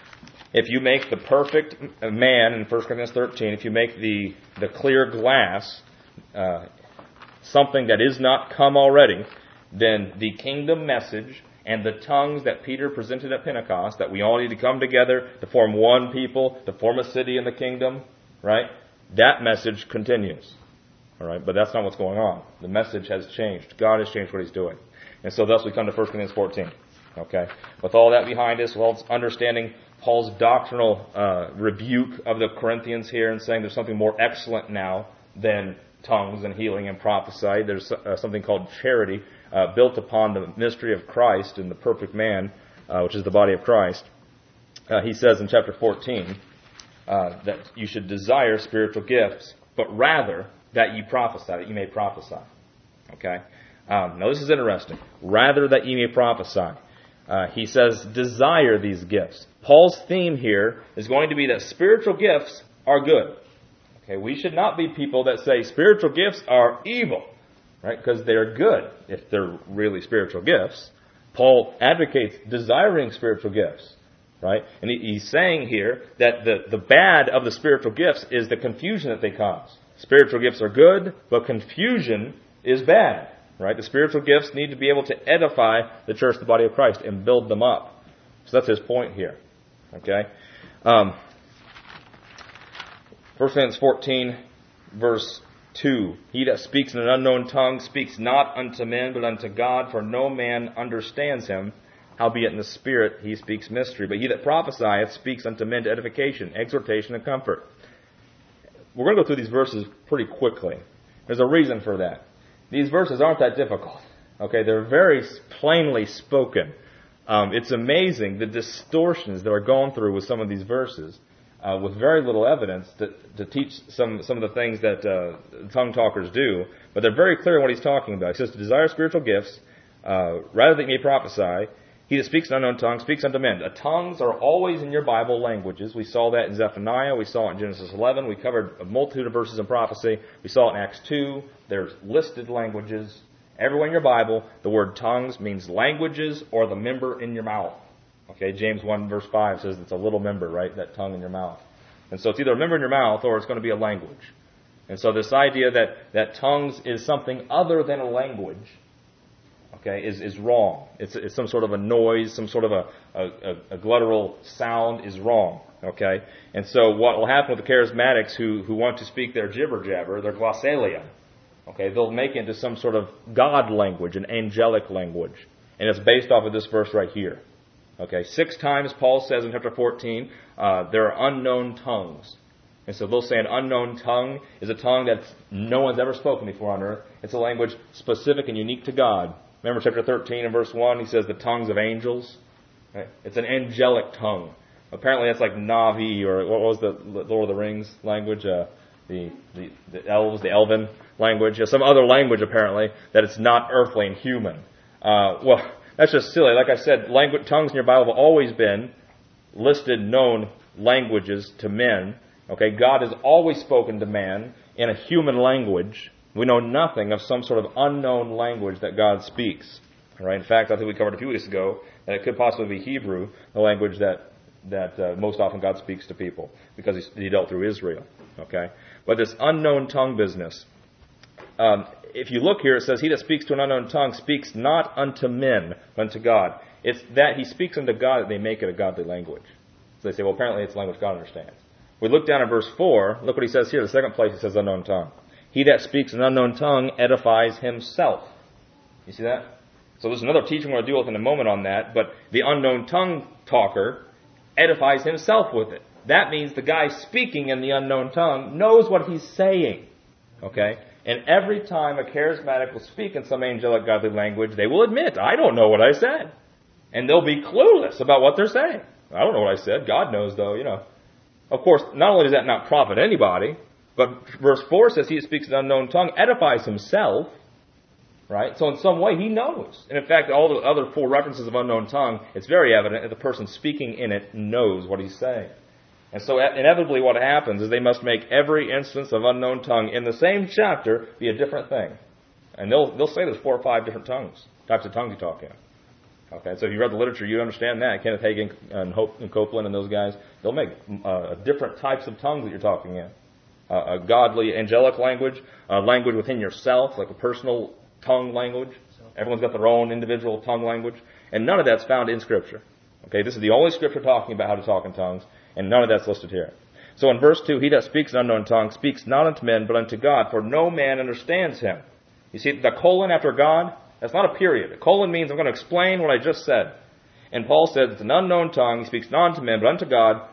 If you make the perfect man in 1 Corinthians 13, if you make the clear glass something that is not come already, then the kingdom message and the tongues that Peter presented at Pentecost, that we all need to come together to form one people, to form a city in the kingdom, right? That message continues. All right, but that's not what's going on. The message has changed. God has changed what He's doing. And so thus we come to 1 Corinthians 14. Okay? With all that behind us, well, it's understanding Paul's doctrinal rebuke of the Corinthians here and saying there's something more excellent now than tongues and healing and prophecy. There's something called charity built upon the mystery of Christ and the perfect man, which is the body of Christ. He says in chapter 14 that you should desire spiritual gifts, but rather that ye prophesy, that you may prophesy. Okay? Now this is interesting. Rather that ye may prophesy. He says, desire these gifts. Paul's theme here is going to be that spiritual gifts are good. Okay, we should not be people that say spiritual gifts are evil, right? Because they're good if they're really spiritual gifts. Paul advocates desiring spiritual gifts, right? And he's saying here that the bad of the spiritual gifts is the confusion that they cause. Spiritual gifts are good, but confusion is bad. Right? The spiritual gifts need to be able to edify the church, the body of Christ, and build them up. So that's his point here. Okay? 1 Corinthians 14, verse 2. He that speaks in an unknown tongue speaks not unto men, but unto God, for no man understands him. Howbeit in the Spirit he speaks mystery. But he that prophesieth speaks unto men to edification, exhortation, and comfort. We're going to go through these verses pretty quickly. There's a reason for that. These verses aren't that difficult. Okay, they're very plainly spoken. It's amazing the distortions that are going through with some of these verses, with very little evidence to teach some of the things that tongue talkers do. But they're very clear in what he's talking about. He says to desire spiritual gifts, rather that you may prophesy. He that speaks in unknown tongue speaks unto men. Tongues are always in your Bible languages. We saw that in Zephaniah. We saw it in Genesis 11. We covered a multitude of verses in prophecy. We saw it in Acts 2. There's listed languages. Everywhere in your Bible, the word tongues means languages or the member in your mouth. Okay, James 1 verse 5 says it's a little member, right? That tongue in your mouth. And so it's either a member in your mouth or it's going to be a language. And so this idea that tongues is something other than a language, okay, is wrong. It's some sort of a noise, some sort of a glottal sound is wrong, okay? And so what will happen with the charismatics who want to speak their jibber-jabber, their glossolalia, okay, they'll make it into some sort of God language, an angelic language. And it's based off of this verse right here. Okay, 6 times Paul says in chapter 14, there are unknown tongues. And so they'll say an unknown tongue is a tongue that no one's ever spoken before on earth. It's a language specific and unique to God. Remember chapter 13 and verse 1, he says the tongues of angels. Right? It's an angelic tongue. Apparently that's like Navi, or what was the Lord of the Rings language? The elves, the elven language. Some other language apparently that it's not earthly and human. Well, that's just silly. Like I said, tongues in your Bible have always been listed known languages to men. Okay, God has always spoken to man in a human language. We know nothing of some sort of unknown language that God speaks. All right. In fact, I think we covered a few weeks ago that it could possibly be Hebrew, the language that most often God speaks to people, because he dealt through Israel. Okay, but this unknown tongue business. If you look here, it says, "He that speaks to an unknown tongue speaks not unto men, but unto God." It's that he speaks unto God that they make it a godly language. So they say, well, apparently it's a language God understands. We look down at verse 4. Look what he says here. The second place he says unknown tongue. He that speaks an unknown tongue edifies himself. You see that? So there's another teaching we're going to deal with in a moment on that. But the unknown tongue talker edifies himself with it. That means the guy speaking in the unknown tongue knows what he's saying. Okay? And every time a charismatic will speak in some angelic godly language, they will admit, I don't know what I said. And they'll be clueless about what they're saying. I don't know what I said. God knows, though, Of course, not only does that not profit anybody, but verse 4 says he who speaks an unknown tongue edifies himself. Right? So in some way he knows. And in fact, all the other 4 references of unknown tongue, it's very evident that the person speaking in it knows what he's saying. And so inevitably what happens is they must make every instance of unknown tongue in the same chapter be a different thing. And they'll say there's 4 or 5 different types of tongues you talk in. Okay, so if you read the literature, you understand that. Kenneth Hagin and Copeland and those guys, they'll make different types of tongues that you're talking in. A godly, angelic language, a language within yourself, like a personal tongue language. Everyone's got their own individual tongue language. And none of that's found in Scripture. Okay, this is the only Scripture talking about how to talk in tongues, and none of that's listed here. So in verse 2, he that speaks an unknown tongue speaks not unto men, but unto God, for no man understands him. You see the colon after God? That's not a period. A colon means I'm going to explain what I just said. And Paul says it's an unknown tongue. He speaks not unto men, but unto God,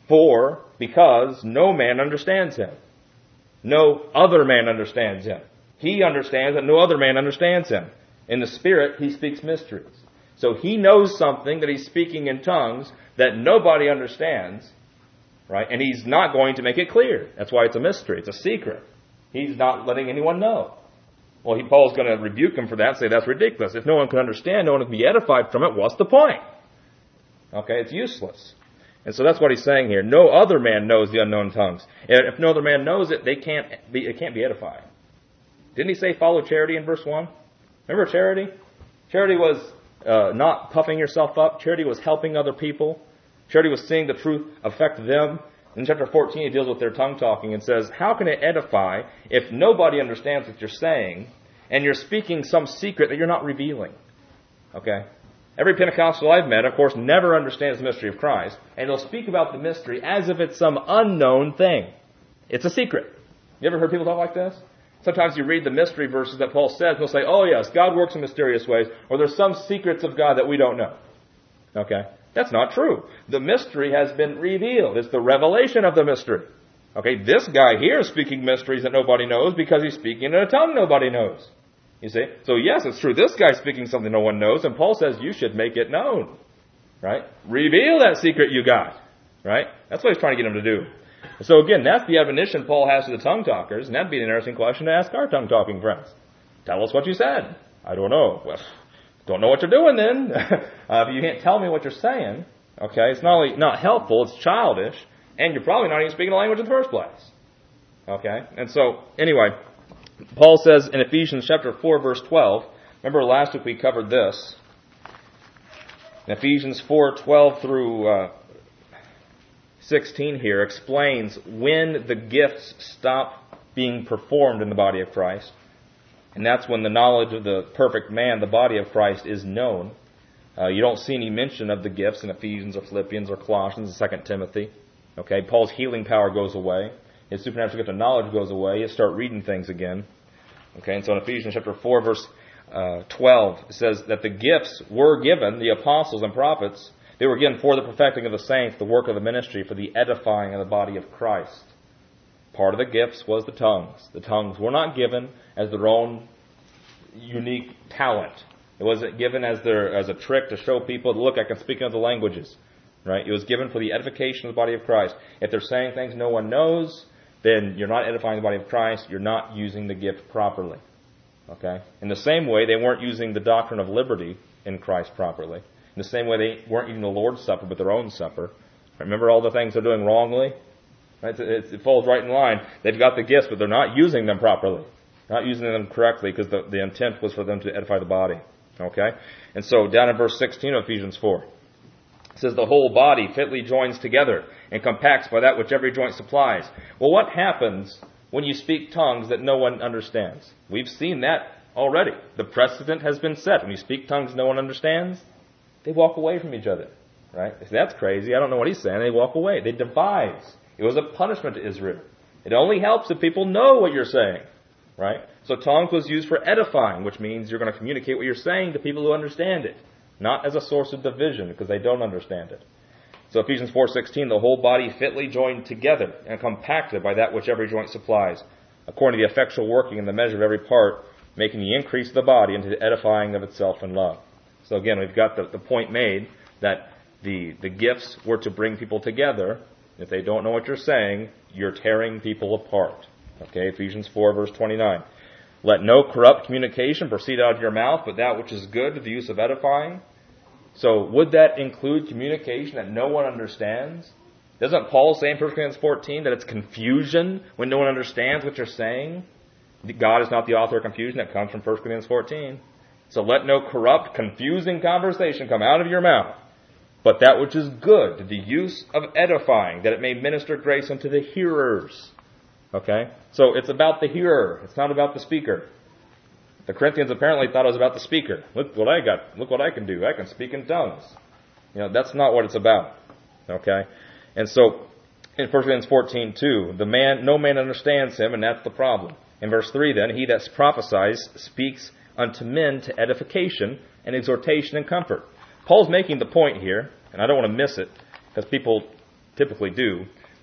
because no man understands him. No other man understands him. He understands that no other man understands him. In the Spirit, he speaks mysteries. So he knows something that he's speaking in tongues that nobody understands, right? And he's not going to make it clear. That's why it's a mystery. It's a secret. He's not letting anyone know. Well, Paul's going to rebuke him for that and say that's ridiculous. If no one can understand, no one can be edified from it, what's the point? Okay, it's useless. And so that's what he's saying here. No other man knows the unknown tongues. And if no other man knows it, it can't be edified. Didn't he say follow charity in verse 1? Remember charity? Charity was not puffing yourself up. Charity was helping other people. Charity was seeing the truth affect them. In chapter 14, he deals with their tongue talking and says, how can it edify if nobody understands what you're saying and you're speaking some secret that you're not revealing? Okay? Every Pentecostal I've met, of course, never understands the mystery of Christ, and they'll speak about the mystery as if it's some unknown thing. It's a secret. You ever heard people talk like this? Sometimes you read the mystery verses that Paul says, and they'll say, oh yes, God works in mysterious ways, or there's some secrets of God that we don't know. Okay? That's not true. The mystery has been revealed. It's the revelation of the mystery. Okay, this guy here is speaking mysteries that nobody knows because he's speaking in a tongue nobody knows. You see? So yes, it's true. This guy's speaking something no one knows, and Paul says you should make it known. Right? Reveal that secret you got. Right? That's what he's trying to get him to do. So again, that's the admonition Paul has to the tongue talkers, and that'd be an interesting question to ask our tongue talking friends. Tell us what you said. I don't know. Well, don't know what you're doing then. If you can't tell me what you're saying, okay, it's not only not helpful, it's childish, and you're probably not even speaking the language in the first place. Okay? And so, anyway, Paul says in Ephesians chapter 4, verse 12, remember last week we covered this. In Ephesians 4:12 through 16 here explains when the gifts stop being performed in the body of Christ. And that's when the knowledge of the perfect man, the body of Christ, is known. You don't see any mention of the gifts in Ephesians or Philippians or Colossians or 2 Timothy. Okay, Paul's healing power goes away. His supernatural gift of knowledge goes away. You start reading things again. Okay, and so in Ephesians chapter 4, verse 12, it says that the gifts were given, the apostles and prophets, they were given for the perfecting of the saints, the work of the ministry, for the edifying of the body of Christ. Part of the gifts was the tongues. The tongues were not given as their own unique talent. It wasn't given as a trick to show people, look, I can speak in other languages. Right? It was given for the edification of the body of Christ. If they're saying things no one knows, then you're not edifying the body of Christ. You're not using the gift properly. Okay? In the same way, they weren't using the doctrine of liberty in Christ properly. In the same way, they weren't eating the Lord's Supper, but their own supper. Remember all the things they're doing wrongly? Right? It falls right in line. They've got the gifts, but they're not using them properly. Not using them correctly because the intent was for them to edify the body. Okay? And so, down in verse 16 of Ephesians 4, it says, the whole body fitly joins together and compacts by that which every joint supplies. Well, what happens when you speak tongues that no one understands? We've seen that already. The precedent has been set. When you speak tongues no one understands, they walk away from each other. Right? If that's crazy, I don't know what he's saying. They walk away. They devise. It was a punishment to Israel. It only helps if people know what you're saying. Right? So tongues was used for edifying, which means you're going to communicate what you're saying to people who understand it. Not as a source of division, because they don't understand it. So Ephesians 4:16, the whole body fitly joined together and compacted by that which every joint supplies, according to the effectual working in the measure of every part, making the increase of the body into the edifying of itself in love. So again, we've got the point made that the gifts were to bring people together. If they don't know what you're saying, you're tearing people apart. Okay, Ephesians 4, verse 29. Let no corrupt communication proceed out of your mouth, but that which is good to the use of edifying. So would that include communication that no one understands? Doesn't Paul say in 1 Corinthians 14 that it's confusion when no one understands what you're saying? God is not the author of confusion. That comes from 1 Corinthians 14. So let no corrupt, confusing conversation come out of your mouth, but that which is good to the use of edifying, that it may minister grace unto the hearers. Okay? So it's about the hearer. It's not about the speaker. The Corinthians apparently thought it was about the speaker. Look what I got. Look what I can do. I can speak in tongues. That's not what it's about. Okay? And so, in 1 Corinthians 14:2, no man understands him, and that's the problem. In verse 3 then, he that prophesies speaks unto men to edification and exhortation and comfort. Paul's making the point here, and I don't want to miss it, because people typically do,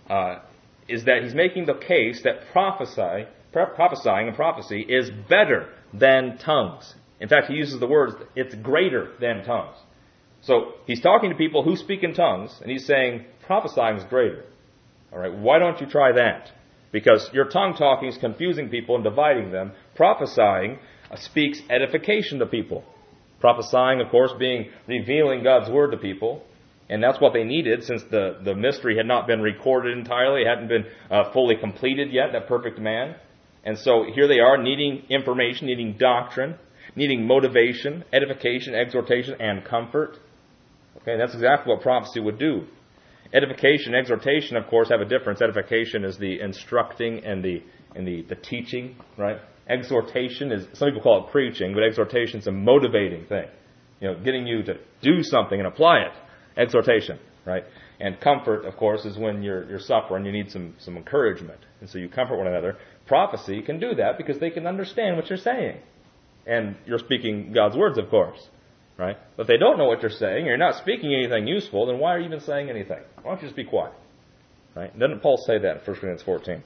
is that he's making the case that prophesying and prophecy is better than tongues. In fact, he uses the words, it's greater than tongues. So he's talking to people who speak in tongues, and he's saying, prophesying is greater. All right, why don't you try that? Because your tongue talking is confusing people and dividing them. Prophesying speaks edification to people. Prophesying, of course, being revealing God's word to people. And that's what they needed, since the mystery had not been recorded entirely. It hadn't been fully completed yet, that perfect man. And so here they are, needing information, needing doctrine, needing motivation, edification, exhortation, and comfort. Okay, that's exactly what prophecy would do. Edification, exhortation, of course, have a difference. Edification is the instructing and the teaching, right? Exhortation is, some people call it preaching, but exhortation is a motivating thing. Getting you to do something and apply it. Exhortation, right? And comfort, of course, is when you're suffering, you need some encouragement. And so you comfort one another. Prophecy can do that because they can understand what you're saying. And you're speaking God's words, of course, right? But if they don't know what you're saying, you're not speaking anything useful, then why are you even saying anything? Why don't you just be quiet? Right? Doesn't Paul say that in 1 Corinthians 14?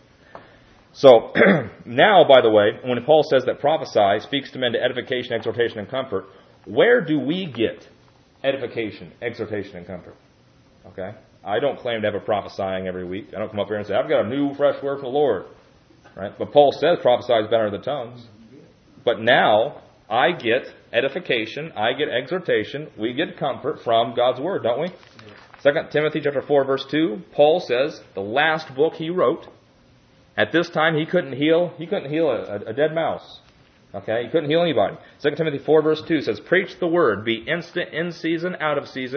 So, now, by the way, when Paul says that prophesy speaks to men to edification, exhortation, and comfort, where do we get edification, exhortation, and comfort? Okay? I don't claim to have a prophesying every week. I don't come up here and say, I've got a new, fresh word from the Lord. Right? But Paul says prophesy is better than tongues. But now, I get edification, I get exhortation, we get comfort from God's word, don't we? 2 Timothy chapter 4, verse 2, Paul says, the last book he wrote, at this time he couldn't heal a dead mouse. Okay? He couldn't heal anybody. 2 Timothy 4, verse 2 says, preach the word, be instant in season, out of season,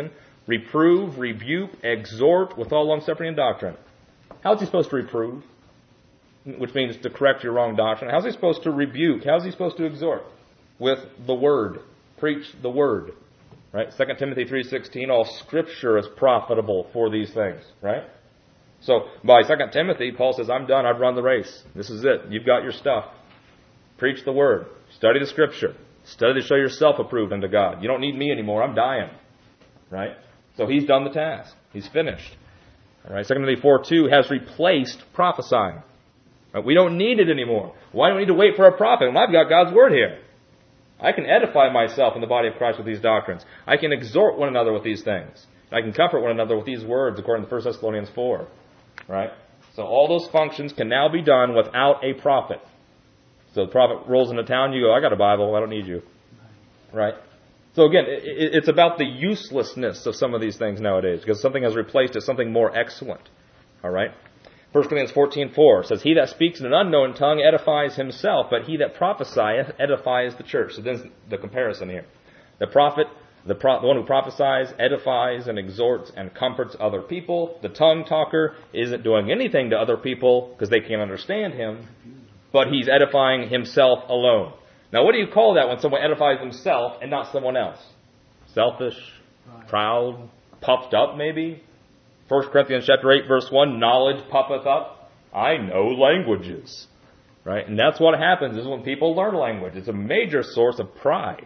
reprove, rebuke, exhort with all long-suffering and doctrine. How's he supposed to reprove? Which means to correct your wrong doctrine. How's he supposed to rebuke? How's he supposed to exhort? With the Word. Preach the Word. Right? 2 Timothy 3:16, all Scripture is profitable for these things. Right? So, by 2 Timothy, Paul says, I'm done. I've run the race. This is it. You've got your stuff. Preach the Word. Study the Scripture. Study to show yourself approved unto God. You don't need me anymore. I'm dying. Right? So he's done the task. He's finished. All right? 2 Timothy 4:2 has replaced prophesying. Right? We don't need it anymore. Why do we need to wait for a prophet when I've got God's Word here? I can edify myself in the body of Christ with these doctrines. I can exhort one another with these things. I can comfort one another with these words, according to 1 Thessalonians 4. Right? So all those functions can now be done without a prophet. So the prophet rolls into town, you go, I got a Bible, I don't need you. Right? So again, it's about the uselessness of some of these things nowadays, because something has replaced it, something more excellent. All right? 1 Corinthians 14:4 says, He that speaks in an unknown tongue edifies himself, but he that prophesieth edifies the church. So there's the comparison here. The prophet, the one who prophesies, edifies and exhorts and comforts other people. The tongue talker isn't doing anything to other people because they can't understand him, but he's edifying himself alone. Now, what do you call that when someone edifies himself and not someone else? Selfish, proud, puffed up maybe? 1 Corinthians chapter 8, verse 1, knowledge puffeth up. I know languages. Right? And that's what happens is when people learn language. It's a major source of pride.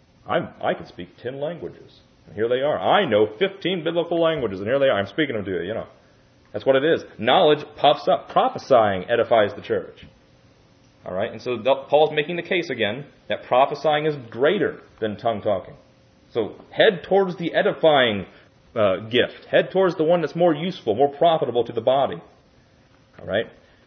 I can speak 10 languages. And here they are. I know 15 biblical languages. And here they are. I'm speaking them to you, you know. That's what it is. Knowledge puffs up. Prophesying edifies the church. All right? And so Paul's making the case again that prophesying is greater than tongue talking. So head towards the edifying gift. Head towards the one that's more useful, more profitable to the body. All right?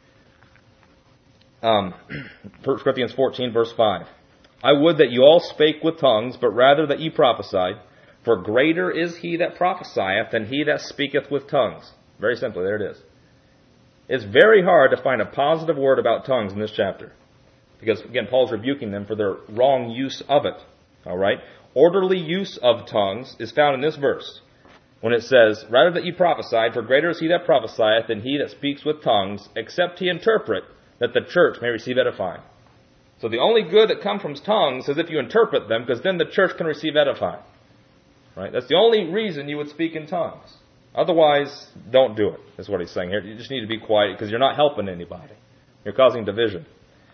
1 Corinthians 14, verse 5. I would that you all spake with tongues, but rather that ye prophesied. For greater is he that prophesieth than he that speaketh with tongues. Very simply, there it is. It's very hard to find a positive word about tongues in this chapter. Because, again, Paul's rebuking them for their wrong use of it. All right? Orderly use of tongues is found in this verse. When it says, rather that ye prophesied, for greater is he that prophesieth than he that speaks with tongues, except he interpret, that the church may receive edifying. So the only good that comes from tongues is if you interpret them, because then the church can receive edifying. Right? That's the only reason you would speak in tongues. Otherwise, don't do it, is what he's saying here. You just need to be quiet, because you're not helping anybody. You're causing division.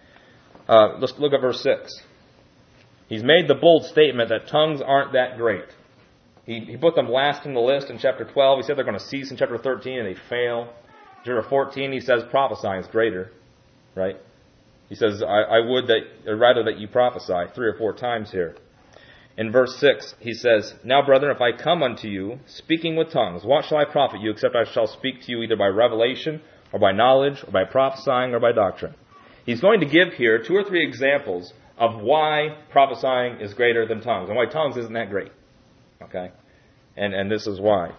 Let's look at verse 6. He's made the bold statement that tongues aren't that great. He put them last in the list in chapter 12. He said they're going to cease in chapter 13 and they fail. Chapter 14, he says prophesying is greater. Right? He says, I would that, or rather that you prophesy 3 or 4 times here. In verse 6, he says, Now, brethren, if I come unto you, speaking with tongues, what shall I profit you, except I shall speak to you either by revelation, or by knowledge, or by prophesying, or by doctrine? He's going to give here 2 or 3 examples of why prophesying is greater than tongues, and why tongues isn't that great. Okay? And this is why.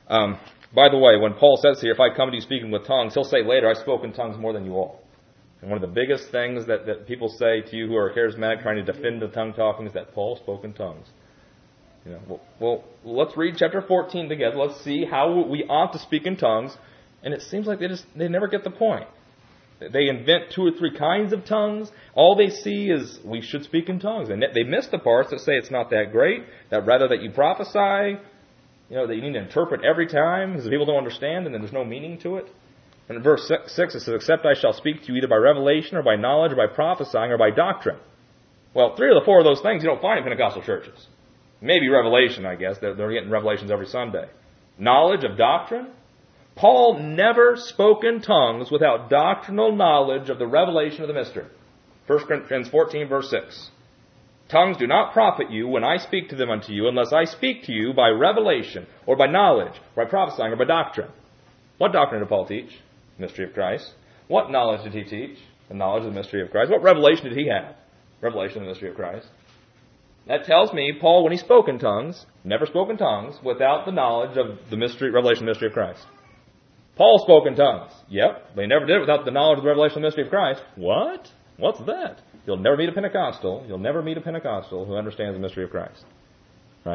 By the way, when Paul says here, if I come to you speaking with tongues, he'll say later, I spoke in tongues more than you all. And one of the biggest things that people say to you who are charismatic, trying to defend the tongue talking, is that Paul spoke in tongues. You know, well, let's read chapter 14 together. Let's see how we ought to speak in tongues. And it seems like they never get the point. They invent 2 or 3 kinds of tongues. All they see is we should speak in tongues. And they miss the parts that say it's not that great, that rather that you prophesy, you know, that you need to interpret every time because people don't understand and then there's no meaning to it. And in verse 6 it says, Except I shall speak to you either by revelation or by knowledge or by prophesying or by doctrine. Well, 3 of the 4 of those things you don't find in Pentecostal churches. Maybe revelation, I guess. They're getting revelations every Sunday. Knowledge of doctrine? Paul never spoke in tongues without doctrinal knowledge of the revelation of the mystery. 1 Corinthians 14, verse 6. Tongues do not profit you when I speak to them unto you, unless I speak to you by revelation, or by knowledge, or by prophesying, or by doctrine. What doctrine did Paul teach? The mystery of Christ. What knowledge did he teach? The knowledge of the mystery of Christ. What revelation did he have? Revelation of the mystery of Christ. That tells me Paul, when he spoke in tongues, never spoke in tongues without the knowledge of the mystery, revelation of the mystery of Christ. Paul spoke in tongues. Yep, but he never did it without the knowledge of the revelation of the mystery of Christ. What? What's that? You'll never meet a Pentecostal. You'll never meet a Pentecostal who understands the mystery of Christ. Right?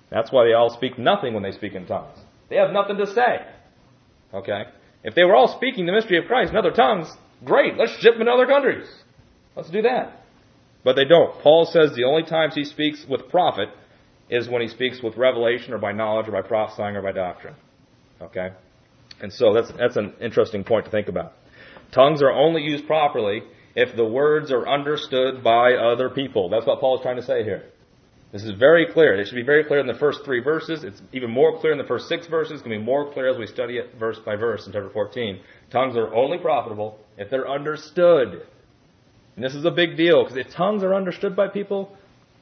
That's why they all speak nothing when they speak in tongues. They have nothing to say. Okay? If they were all speaking the mystery of Christ in other tongues, great, let's ship them to other countries. Let's do that. But they don't. Paul says the only times he speaks with profit is when he speaks with revelation or by knowledge or by prophesying or by doctrine. Okay? And so that's an interesting point to think about. Tongues are only used properly if the words are understood by other people. That's what Paul is trying to say here. This is very clear. It should be very clear in the first 3 verses. It's even more clear in the first 6 verses. It's going to be more clear as we study it verse by verse in chapter 14. Tongues are only profitable if they're understood. And this is a big deal, because if tongues are understood by people,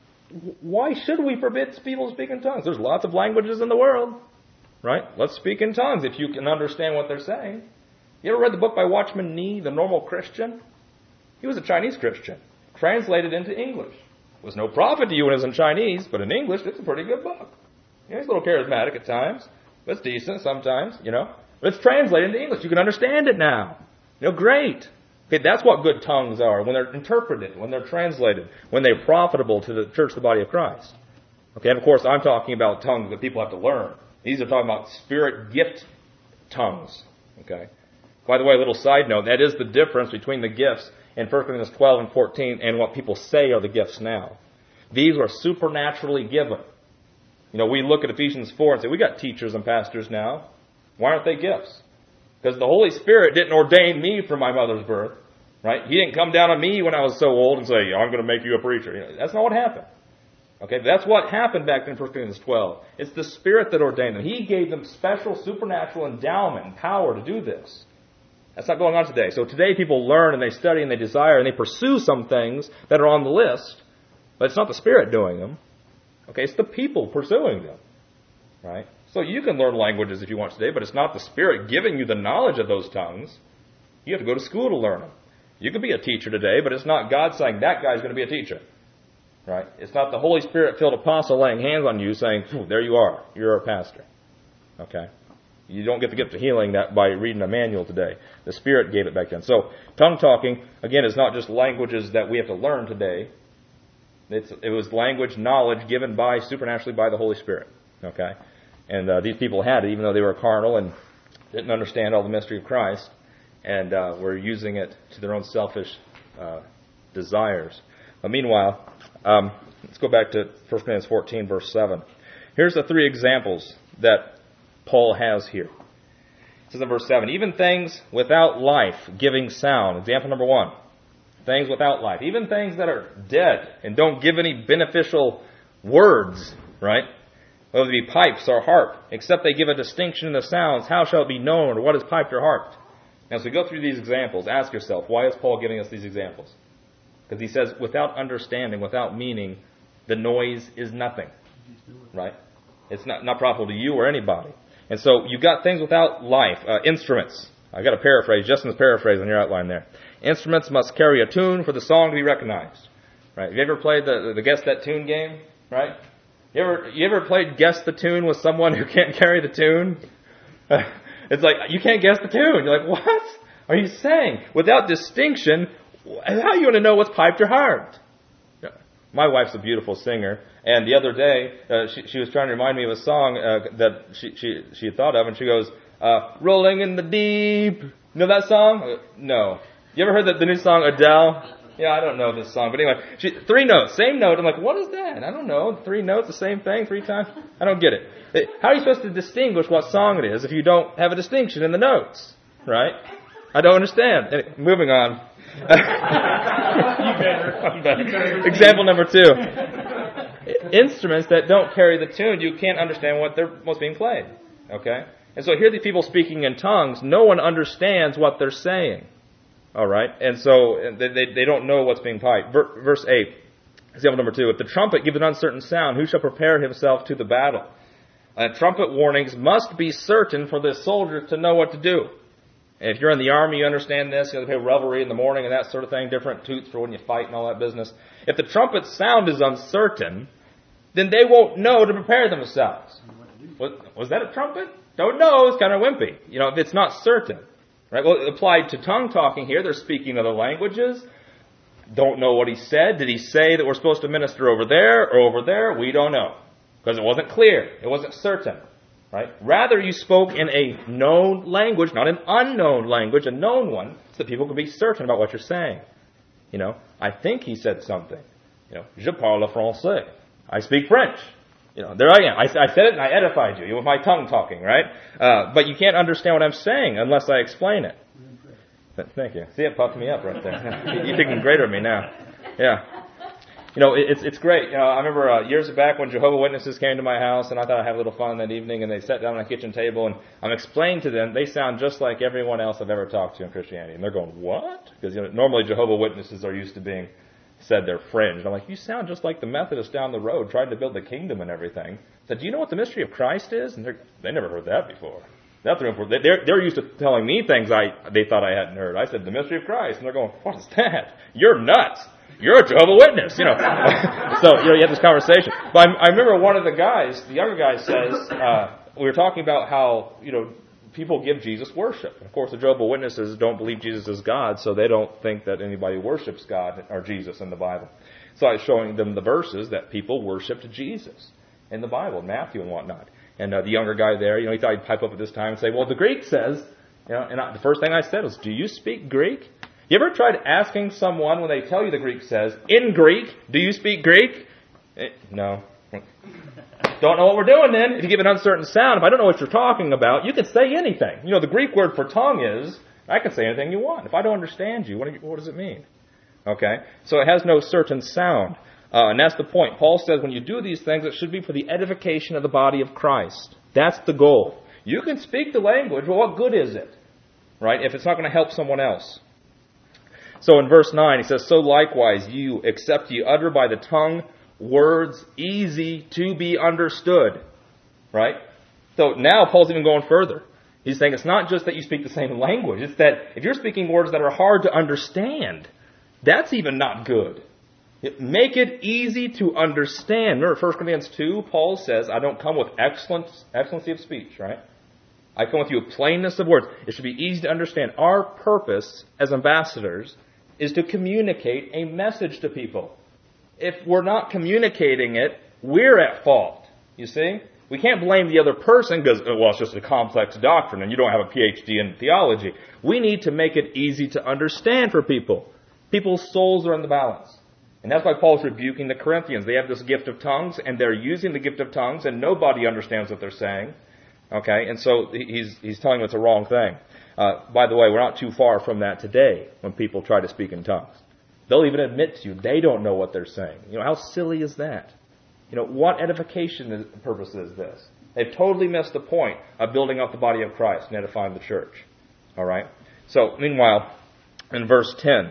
why should we forbid people to speak in tongues? There's lots of languages in the world, right? Let's speak in tongues if you can understand what they're saying. You ever read the book by Watchman Nee, The Normal Christian? He was a Chinese Christian, translated into English. It was no profit to you when it was in Chinese, but in English, it's a pretty good book. You know, he's a little charismatic at times, but it's decent sometimes, you know. But it's translated into English. You can understand it now. You know, great. Okay, that's what good tongues are, when they're interpreted, when they're translated, when they're profitable to the church, the body of Christ. Okay, and of course, I'm talking about tongues that people have to learn. These are talking about spirit gift tongues. Okay. By the way, a little side note, that is the difference between the gifts in 1 Corinthians 12 and 14 and what people say are the gifts now. These are supernaturally given. You know, we look at Ephesians 4 and say, we got teachers and pastors now. Why aren't they gifts? Because the Holy Spirit didn't ordain me from my mother's birth. Right? He didn't come down on me when I was so old and say, I'm going to make you a preacher. You know, that's not what happened. Okay, that's what happened back in 1 Corinthians 12. It's the Spirit that ordained them. He gave them special supernatural endowment and power to do this. That's not going on today. So today people learn and they study and they desire and they pursue some things that are on the list, but it's not the Spirit doing them. Okay, it's the people pursuing them. Right? So you can learn languages if you want today, but it's not the Spirit giving you the knowledge of those tongues. You have to go to school to learn them. You could be a teacher today, but it's not God saying that guy's going to be a teacher. Right? It's not the Holy Spirit-filled apostle laying hands on you saying, there you are, you're a pastor. Okay? You don't get the gift of healing that by reading a manual today. The Spirit gave it back then. So, tongue talking, again, is not just languages that we have to learn today. It was language, knowledge given by, supernaturally by the Holy Spirit. Okay? And these people had it, even though they were carnal and didn't understand all the mystery of Christ, and were using it to their own selfish desires. But meanwhile, let's go back to 1 Corinthians 14, verse 7. Here's the 3 examples that Paul has here. It says in verse 7, even things without life giving sound. Example number 1. Things without life. Even things that are dead and don't give any beneficial words, right? Whether it be pipes or harp, except they give a distinction in the sounds, how shall it be known, or what is piped or harped? Now, as we go through these examples, ask yourself, why is Paul giving us these examples? Because he says, without understanding, without meaning, the noise is nothing. Right? It's not profitable to you or anybody. And so you've got things without life. Instruments. I've got a paraphrase, Justin's paraphrase on your outline there. Instruments must carry a tune for the song to be recognized. Right? Have you ever played the Guess That Tune game? Right? You ever played Guess the Tune with someone who can't carry the tune? It's like, you can't guess the tune. You're like, what are you saying? Without distinction, how are you going to know what's piped or harped? My wife's a beautiful singer, and the other day, she was trying to remind me of a song that she had thought of, and she goes, Rolling in the Deep. You know that song? No. You ever heard the new song, Adele? Yeah, I don't know this song, but anyway, 3 notes, same note. I'm like, what is that? I don't know. 3 notes, the same thing, 3 times? I don't get it. How are you supposed to distinguish what song it is if you don't have a distinction in the notes? Right? I don't understand. Moving on. Example number 2. Instruments that don't carry the tune, you can't understand what's being played. Okay? And so here the people speaking in tongues, no one understands what they're saying. All right? And so they don't know what's being piped. Verse 8, example number 2. If the trumpet give an uncertain sound, who shall prepare himself to the battle? Trumpet warnings must be certain for the soldier to know what to do. And if you're in the army, you understand this. You know, they play revelry in the morning and that sort of thing, different toots for when you fight and all that business. If the trumpet sound is uncertain, then they won't know to prepare themselves. Was that a trumpet? Don't know. It's kind of wimpy. You know, if it's not certain. Right? Well, applied to tongue talking here, they're speaking other languages. Don't know what he said. Did he say that we're supposed to minister over there or over there? We don't know. because it wasn't clear. It wasn't certain. Right? Rather, you spoke in a known language, not an unknown language, a known one, so that people could be certain about what you're saying. I think he said something. Je parle français. I speak French. There I am. I said it and I edified you with my tongue talking, right? But you can't understand what I'm saying unless I explain it. Thank you. See, it puffed me up right there. You're thinking greater of me now. Yeah. It's great. I remember years back when Jehovah's Witnesses came to my house, and I thought I'd have a little fun that evening, and they sat down on a kitchen table, and I'm explaining to them, they sound just like everyone else I've ever talked to in Christianity. And they're going, what? Because normally Jehovah's Witnesses are used to being said they're fringe. And I'm like, you sound just like the Methodists down the road trying to build the kingdom and everything. I said, do you know what the mystery of Christ is? And they never heard that before. They're used to telling me things they thought I hadn't heard. I said, the mystery of Christ. And they're going, what is that? You're nuts. You're a Jehovah's Witness, So, you have this conversation. But I remember one of the guys, the younger guy says, we were talking about how, people give Jesus worship. Of course, the Jehovah's Witnesses don't believe Jesus is God, so they don't think that anybody worships God or Jesus in the Bible. So I was showing them the verses that people worshipped Jesus in the Bible, Matthew and whatnot. And the younger guy there, he thought he'd pipe up at this time and say, well, the Greek says, the first thing I said was, do you speak Greek? You ever tried asking someone when they tell you the Greek says, in Greek, do you speak Greek? No. Don't know what we're doing then. If you give an uncertain sound, if I don't know what you're talking about, you can say anything. The Greek word for tongue is, I can say anything you want. If I don't understand you, what does it mean? Okay? So it has no certain sound. And that's the point. Paul says when you do these things, it should be for the edification of the body of Christ. That's the goal. You can speak the language, but what good is it? Right? If it's not going to help someone else. So in verse 9, he says, so likewise you, except you utter by the tongue words easy to be understood. Right? So now Paul's even going further. He's saying it's not just that you speak the same language. It's that if you're speaking words that are hard to understand, that's even not good. Make it easy to understand. Remember 1 Corinthians 2, Paul says, I don't come with excellency of speech, right? I come with you with plainness of words. It should be easy to understand. Our purpose as ambassadors is to communicate a message to people. If we're not communicating it, we're at fault. You see? We can't blame the other person because, it's just a complex doctrine and you don't have a PhD in theology. We need to make it easy to understand for people. People's souls are in the balance. And that's why Paul's rebuking the Corinthians. They have this gift of tongues and they're using the gift of tongues and nobody understands what they're saying. Okay? And so he's telling them it's a wrong thing. By the way, we're not too far from that today when people try to speak in tongues. They'll even admit to you they don't know what they're saying. How silly is that? What edification purpose is this? They've totally missed the point of building up the body of Christ and edifying the church. All right? So, meanwhile, in verse 10,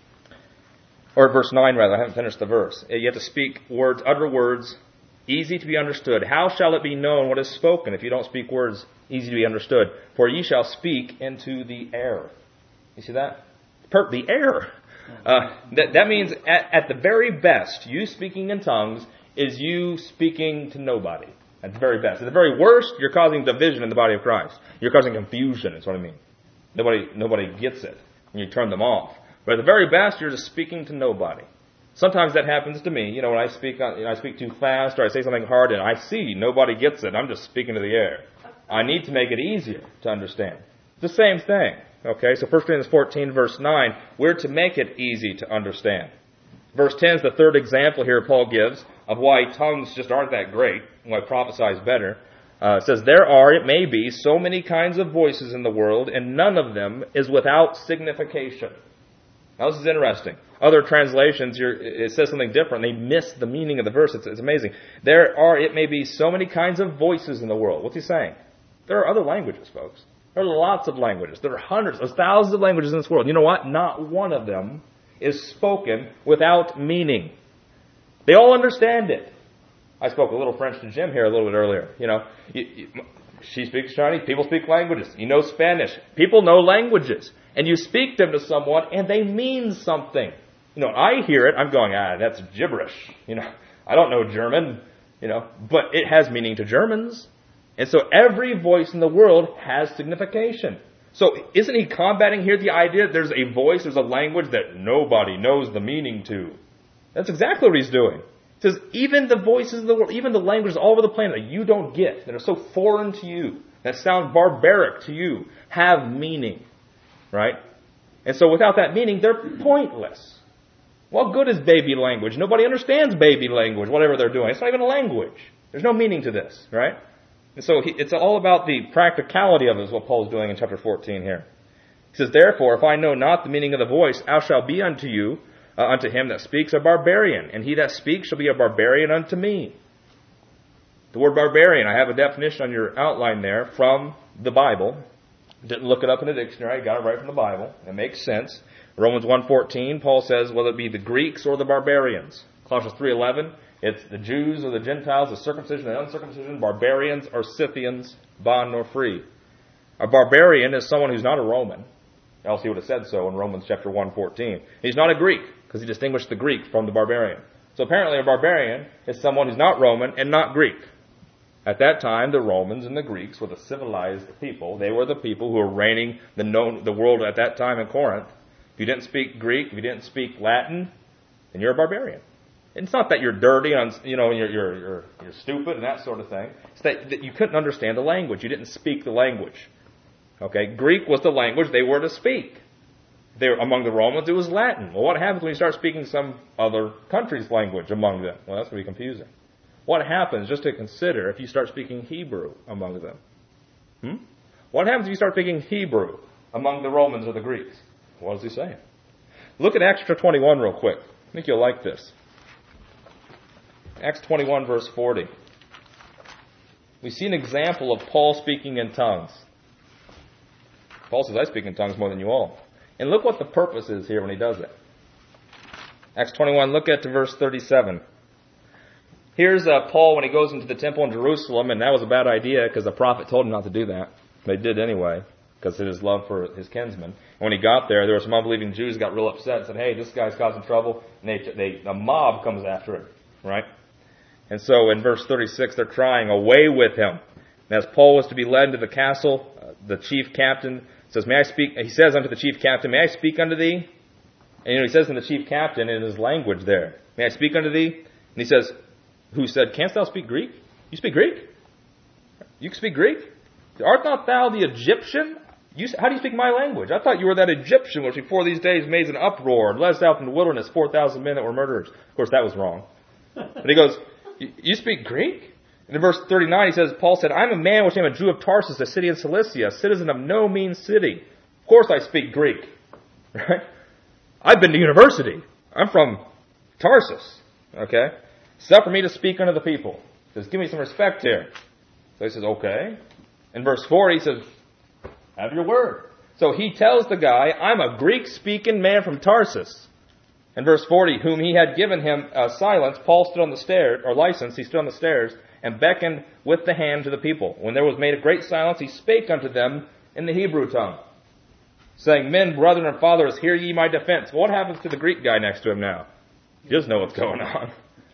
or verse 9 rather, I haven't finished the verse. You have to speak words, utter words, easy to be understood. How shall it be known what is spoken if you don't speak words easy to be understood? For ye shall speak into the air. You see that? The air. That means at the very best, you speaking in tongues is you speaking to nobody. At the very best. At the very worst, you're causing division in the body of Christ. You're causing confusion, is what I mean. Nobody gets it. And you turn them off. But at the very best, you're just speaking to nobody. Sometimes that happens to me. When I speak too fast or I say something hard and I see nobody gets it. I'm just speaking to the air. I need to make it easier to understand. It's the same thing. Okay, so 1 Corinthians 14, verse 9, we're to make it easy to understand. Verse 10 is the third example here Paul gives of why tongues just aren't that great, why prophesy is better. It says, there are, it may be, so many kinds of voices in the world, and none of them is without signification. Now this is interesting. Other translations, it says something different. They miss the meaning of the verse. It's amazing. There are, it may be, so many kinds of voices in the world. What's he saying? There are other languages, folks. There are lots of languages. There are hundreds, thousands of languages in this world. You know what? Not one of them is spoken without meaning. They all understand it. I spoke a little French to Jim here a little bit earlier. She speaks Chinese. People speak languages. You know Spanish. People know languages. And you speak them to someone and they mean something. I hear it. I'm going, that's gibberish. I don't know German, but it has meaning to Germans. And so every voice in the world has signification. So isn't he combating here the idea that there's a voice, there's a language that nobody knows the meaning to? That's exactly what he's doing. It says, even the voices of the world, even the languages all over the planet that you don't get, that are so foreign to you, that sound barbaric to you, have meaning. Right? And so without that meaning, they're pointless. What good is baby language? Nobody understands baby language, whatever they're doing. It's not even a language. There's no meaning to this, right? And so it's all about the practicality of it, is what Paul's doing in chapter 14 here. He says, therefore, if I know not the meaning of the voice, how shall be unto you, unto him that speaks, a barbarian, and he that speaks shall be a barbarian unto me. The word barbarian, I have a definition on your outline there from the Bible. Didn't look it up in a dictionary, got it right from the Bible. It makes sense. Romans 1:14, Paul says, whether it be the Greeks or the barbarians. Colossians 3:11, it's the Jews or the Gentiles, the circumcision and uncircumcision, barbarians or Scythians, bond nor free. A barbarian is someone who's not a Roman. Else he would have said so in Romans chapter 1:14. He's not a Greek, because he distinguished the Greek from the barbarian. So apparently a barbarian is someone who's not Roman and not Greek. At that time, the Romans and the Greeks were the civilized people. They were the people who were reigning the world at that time in Corinth. If you didn't speak Greek, if you didn't speak Latin, then you're a barbarian. It's not that you're dirty, you're stupid and that sort of thing. It's that you couldn't understand the language. You didn't speak the language. Okay, Greek was the language they were to speak. Among the Romans, it was Latin. Well, what happens when you start speaking some other country's language among them? Well, that's going to be confusing. What happens, just to consider, if you start speaking Hebrew among them? What happens if you start speaking Hebrew among the Romans or the Greeks? What is he saying? Look at Acts chapter 21 real quick. I think you'll like this. Acts 21 verse 40. We see an example of Paul speaking in tongues. Paul says, I speak in tongues more than you all. And look what the purpose is here when he does it. Acts 21, look at to verse 37. Here's Paul when he goes into the temple in Jerusalem, and that was a bad idea because the prophet told him not to do that. They did anyway, because of his love for his kinsmen. And when he got there were some unbelieving Jews who got real upset and said, hey, this guy's causing trouble. And a mob comes after him, right? And so in verse 36, they're crying, away with him. And as Paul was to be led into the castle, the chief captain says, may I speak? He says unto the chief captain, may I speak unto thee? And he says to the chief captain in his language there, may I speak unto thee? And he says, who said, canst thou speak Greek? You speak Greek? You speak Greek? Art not thou the Egyptian? How do you speak my language? I thought you were that Egyptian which before these days made an uproar and led us out in the wilderness 4,000 men that were murderers. Of course, that was wrong. But he goes, you speak Greek? And in verse 39 he says, Paul said, I'm a man which am a Jew of Tarsus, a city in Cilicia, a citizen of no mean city. Of course I speak Greek. Right? I've been to university. I'm from Tarsus. Okay? Suffer me to speak unto the people. He says, give me some respect here. So he says, okay. In verse 4 he says, have your word. So he tells the guy, I'm a Greek-speaking man from Tarsus. In verse 40, whom he had given him silence, Paul stood on the stairs, or license, he stood on the stairs, and beckoned with the hand to the people. When there was made a great silence, he spake unto them in the Hebrew tongue, saying, men, brethren, and fathers, hear ye my defense. Well, what happens to the Greek guy next to him now? He doesn't know what's going on.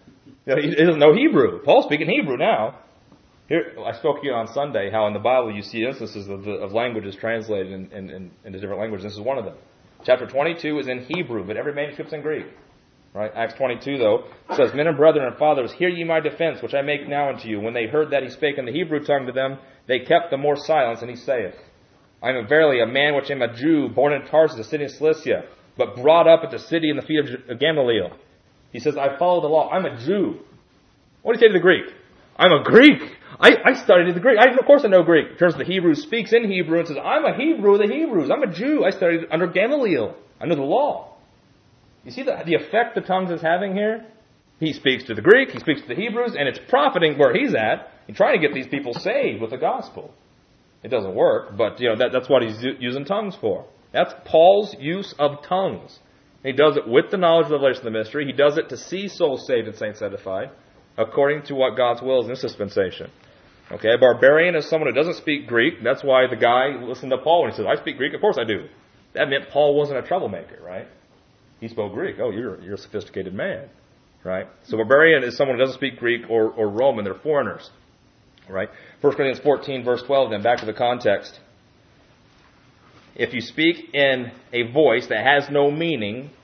He doesn't know Hebrew. Paul's speaking Hebrew now. Here, I spoke to you on Sunday how in the Bible you see instances of languages translated into different languages. This is one of them. Chapter 22 is in Hebrew, but every manuscript's in Greek. Right? Acts 22, though, says, men and brethren and fathers, hear ye my defense, which I make now unto you. When they heard that he spake in the Hebrew tongue to them, they kept the more silence, and he saith, I am verily a man which am a Jew, born in Tarsus, a city in Cilicia, but brought up at the city in the feet of Gamaliel. He says, I follow the law. I'm a Jew. What do you say to the Greek? I'm a Greek. I studied the Greek. Of course I know Greek. In terms of the Hebrew, speaks in Hebrew and says, I'm a Hebrew of the Hebrews. I'm a Jew. I studied under Gamaliel. I know the law. You see the effect the tongues is having here? He speaks to the Greek, he speaks to the Hebrews, and it's profiting where he's at. He's trying to get these people saved with the gospel. It doesn't work, but that's what he's using tongues for. That's Paul's use of tongues. He does it with the knowledge of the revelation of the mystery. He does it to see souls saved and saints edified, according to what God's will is in this dispensation. Okay, a barbarian is someone who doesn't speak Greek. That's why the guy listened to Paul when he says, I speak Greek. Of course I do. That meant Paul wasn't a troublemaker, right? He spoke Greek. Oh, you're a sophisticated man, right? So barbarian is someone who doesn't speak Greek or Roman. They're foreigners, right? 1 Corinthians 14, verse 12, then back to the context. If you speak in a voice that has no meaning,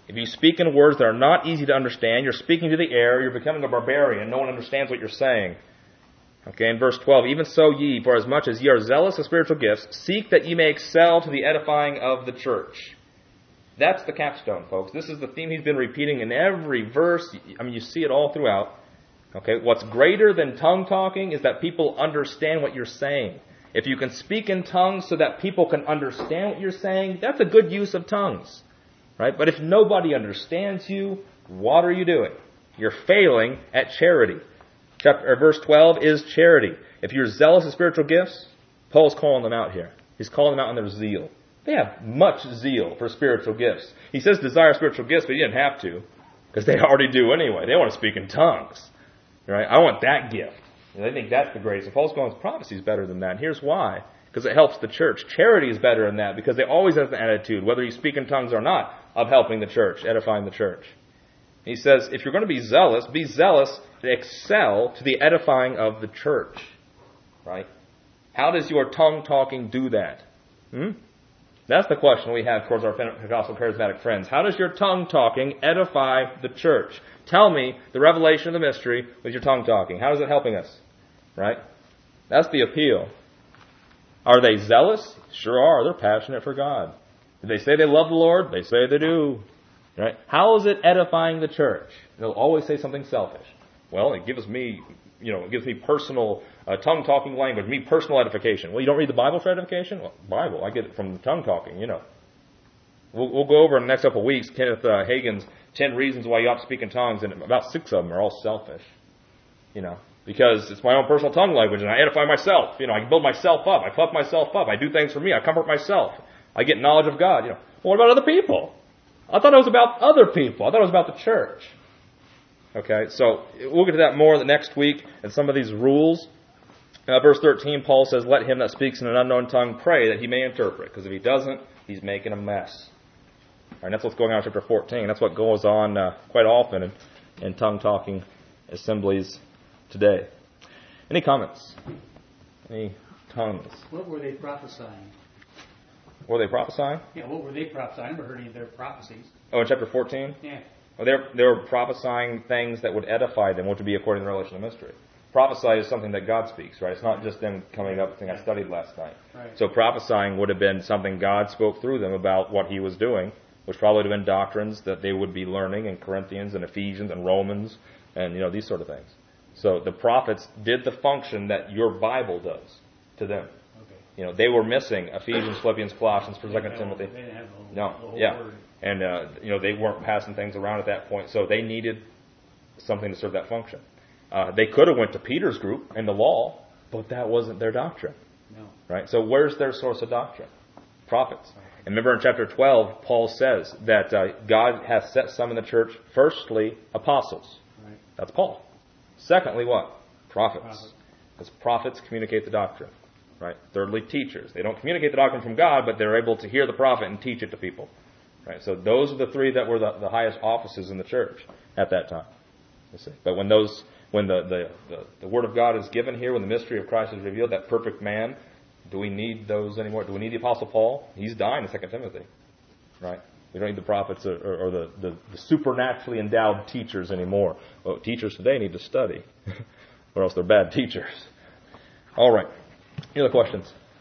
If you speak in words that are not easy to understand, you're speaking to the air, you're becoming a barbarian. No one understands what you're saying. Okay, in verse 12, even so ye, for as much as ye are zealous of spiritual gifts, seek that ye may excel to the edifying of the church. That's the capstone, folks. This is the theme he's been repeating in every verse. I mean, you see it all throughout. Okay, what's greater than tongue talking is that people understand what you're saying. If you can speak in tongues so that people can understand what you're saying, that's a good use of tongues. Right? But if nobody understands you, what are you doing? You're failing at charity. Verse 12 is charity. If you're zealous of spiritual gifts, Paul's calling them out here. He's calling them out on their zeal. They have much zeal for spiritual gifts. He says desire spiritual gifts, but he didn't have to, because they already do anyway. They want to speak in tongues. Right? I want that gift. And they think that's the greatest. And Paul's going, prophecy is better than that. And here's why. Because it helps the church. Charity is better than that, because they always have the attitude, whether you speak in tongues or not, of helping the church, edifying the church. He says, if you're going to be zealous to excel to the edifying of the church. Right? How does your tongue talking do that? That's the question we have towards our Pentecostal charismatic friends. How does your tongue talking edify the church? Tell me the revelation of the mystery with your tongue talking. How is it helping us? Right? That's the appeal. Are they zealous? Sure are. They're passionate for God. Did they say they love the Lord? They say they do. Right? How is it edifying the church? They'll always say something selfish. Well, it gives me personal tongue-talking language, me personal edification. Well, you don't read the Bible for edification? Well, Bible, I get it from the tongue-talking, We'll go over in the next couple of weeks Kenneth Hagin's 10 reasons why you ought to speak in tongues, and about 6 of them are all selfish. Because it's my own personal tongue language, and I edify myself. I build myself up. I puff myself up. I do things for me. I comfort myself. I get knowledge of God. Well, what about other people? I thought it was about other people. I thought it was about the church. Okay, so we'll get to that more the next week and some of these rules. Verse 13, Paul says, let him that speaks in an unknown tongue pray that he may interpret. Because if he doesn't, he's making a mess. And that's what's going on in chapter 14. That's what goes on quite often in tongue-talking assemblies today. Any comments? Any tongues? What were they prophesying? Were they prophesying? Yeah, what were they prophesying? I never heard any of their prophecies. Oh, in chapter 14? Yeah. Well, they were prophesying things that would edify them, which would be according to the revelation of mystery. Prophesy is something that God speaks, right? It's not just them coming up with the thing I studied last night. Right. So prophesying would have been something God spoke through them about what He was doing, which probably would have been doctrines that they would be learning in Corinthians and Ephesians and Romans and, these sort of things. So the prophets did the function that your Bible does to them. Okay. They were missing Ephesians, Philippians, Colossians, 1 Timothy. They didn't have the whole word. And, they weren't passing things around at that point, so they needed something to serve that function. They could have went to Peter's group in the law, but that wasn't their doctrine. No. Right? So where's their source of doctrine? Prophets. And remember in chapter 12, Paul says that God hath set some in the church, firstly, apostles. Right. That's Paul. Secondly, what? Prophets. Because prophets communicate the doctrine. Right? Thirdly, teachers. They don't communicate the doctrine from God, but they're able to hear the prophet and teach it to people. Right? So those are the 3 that were the highest offices in the church at that time. You see. But when the Word of God is given here, when the mystery of Christ is revealed, that perfect man, do we need those anymore? Do we need the Apostle Paul? He's dying in 2 Timothy. Right? We don't need the prophets or the supernaturally endowed teachers anymore. Well, teachers today need to study, or else they're bad teachers. All right. Any other questions?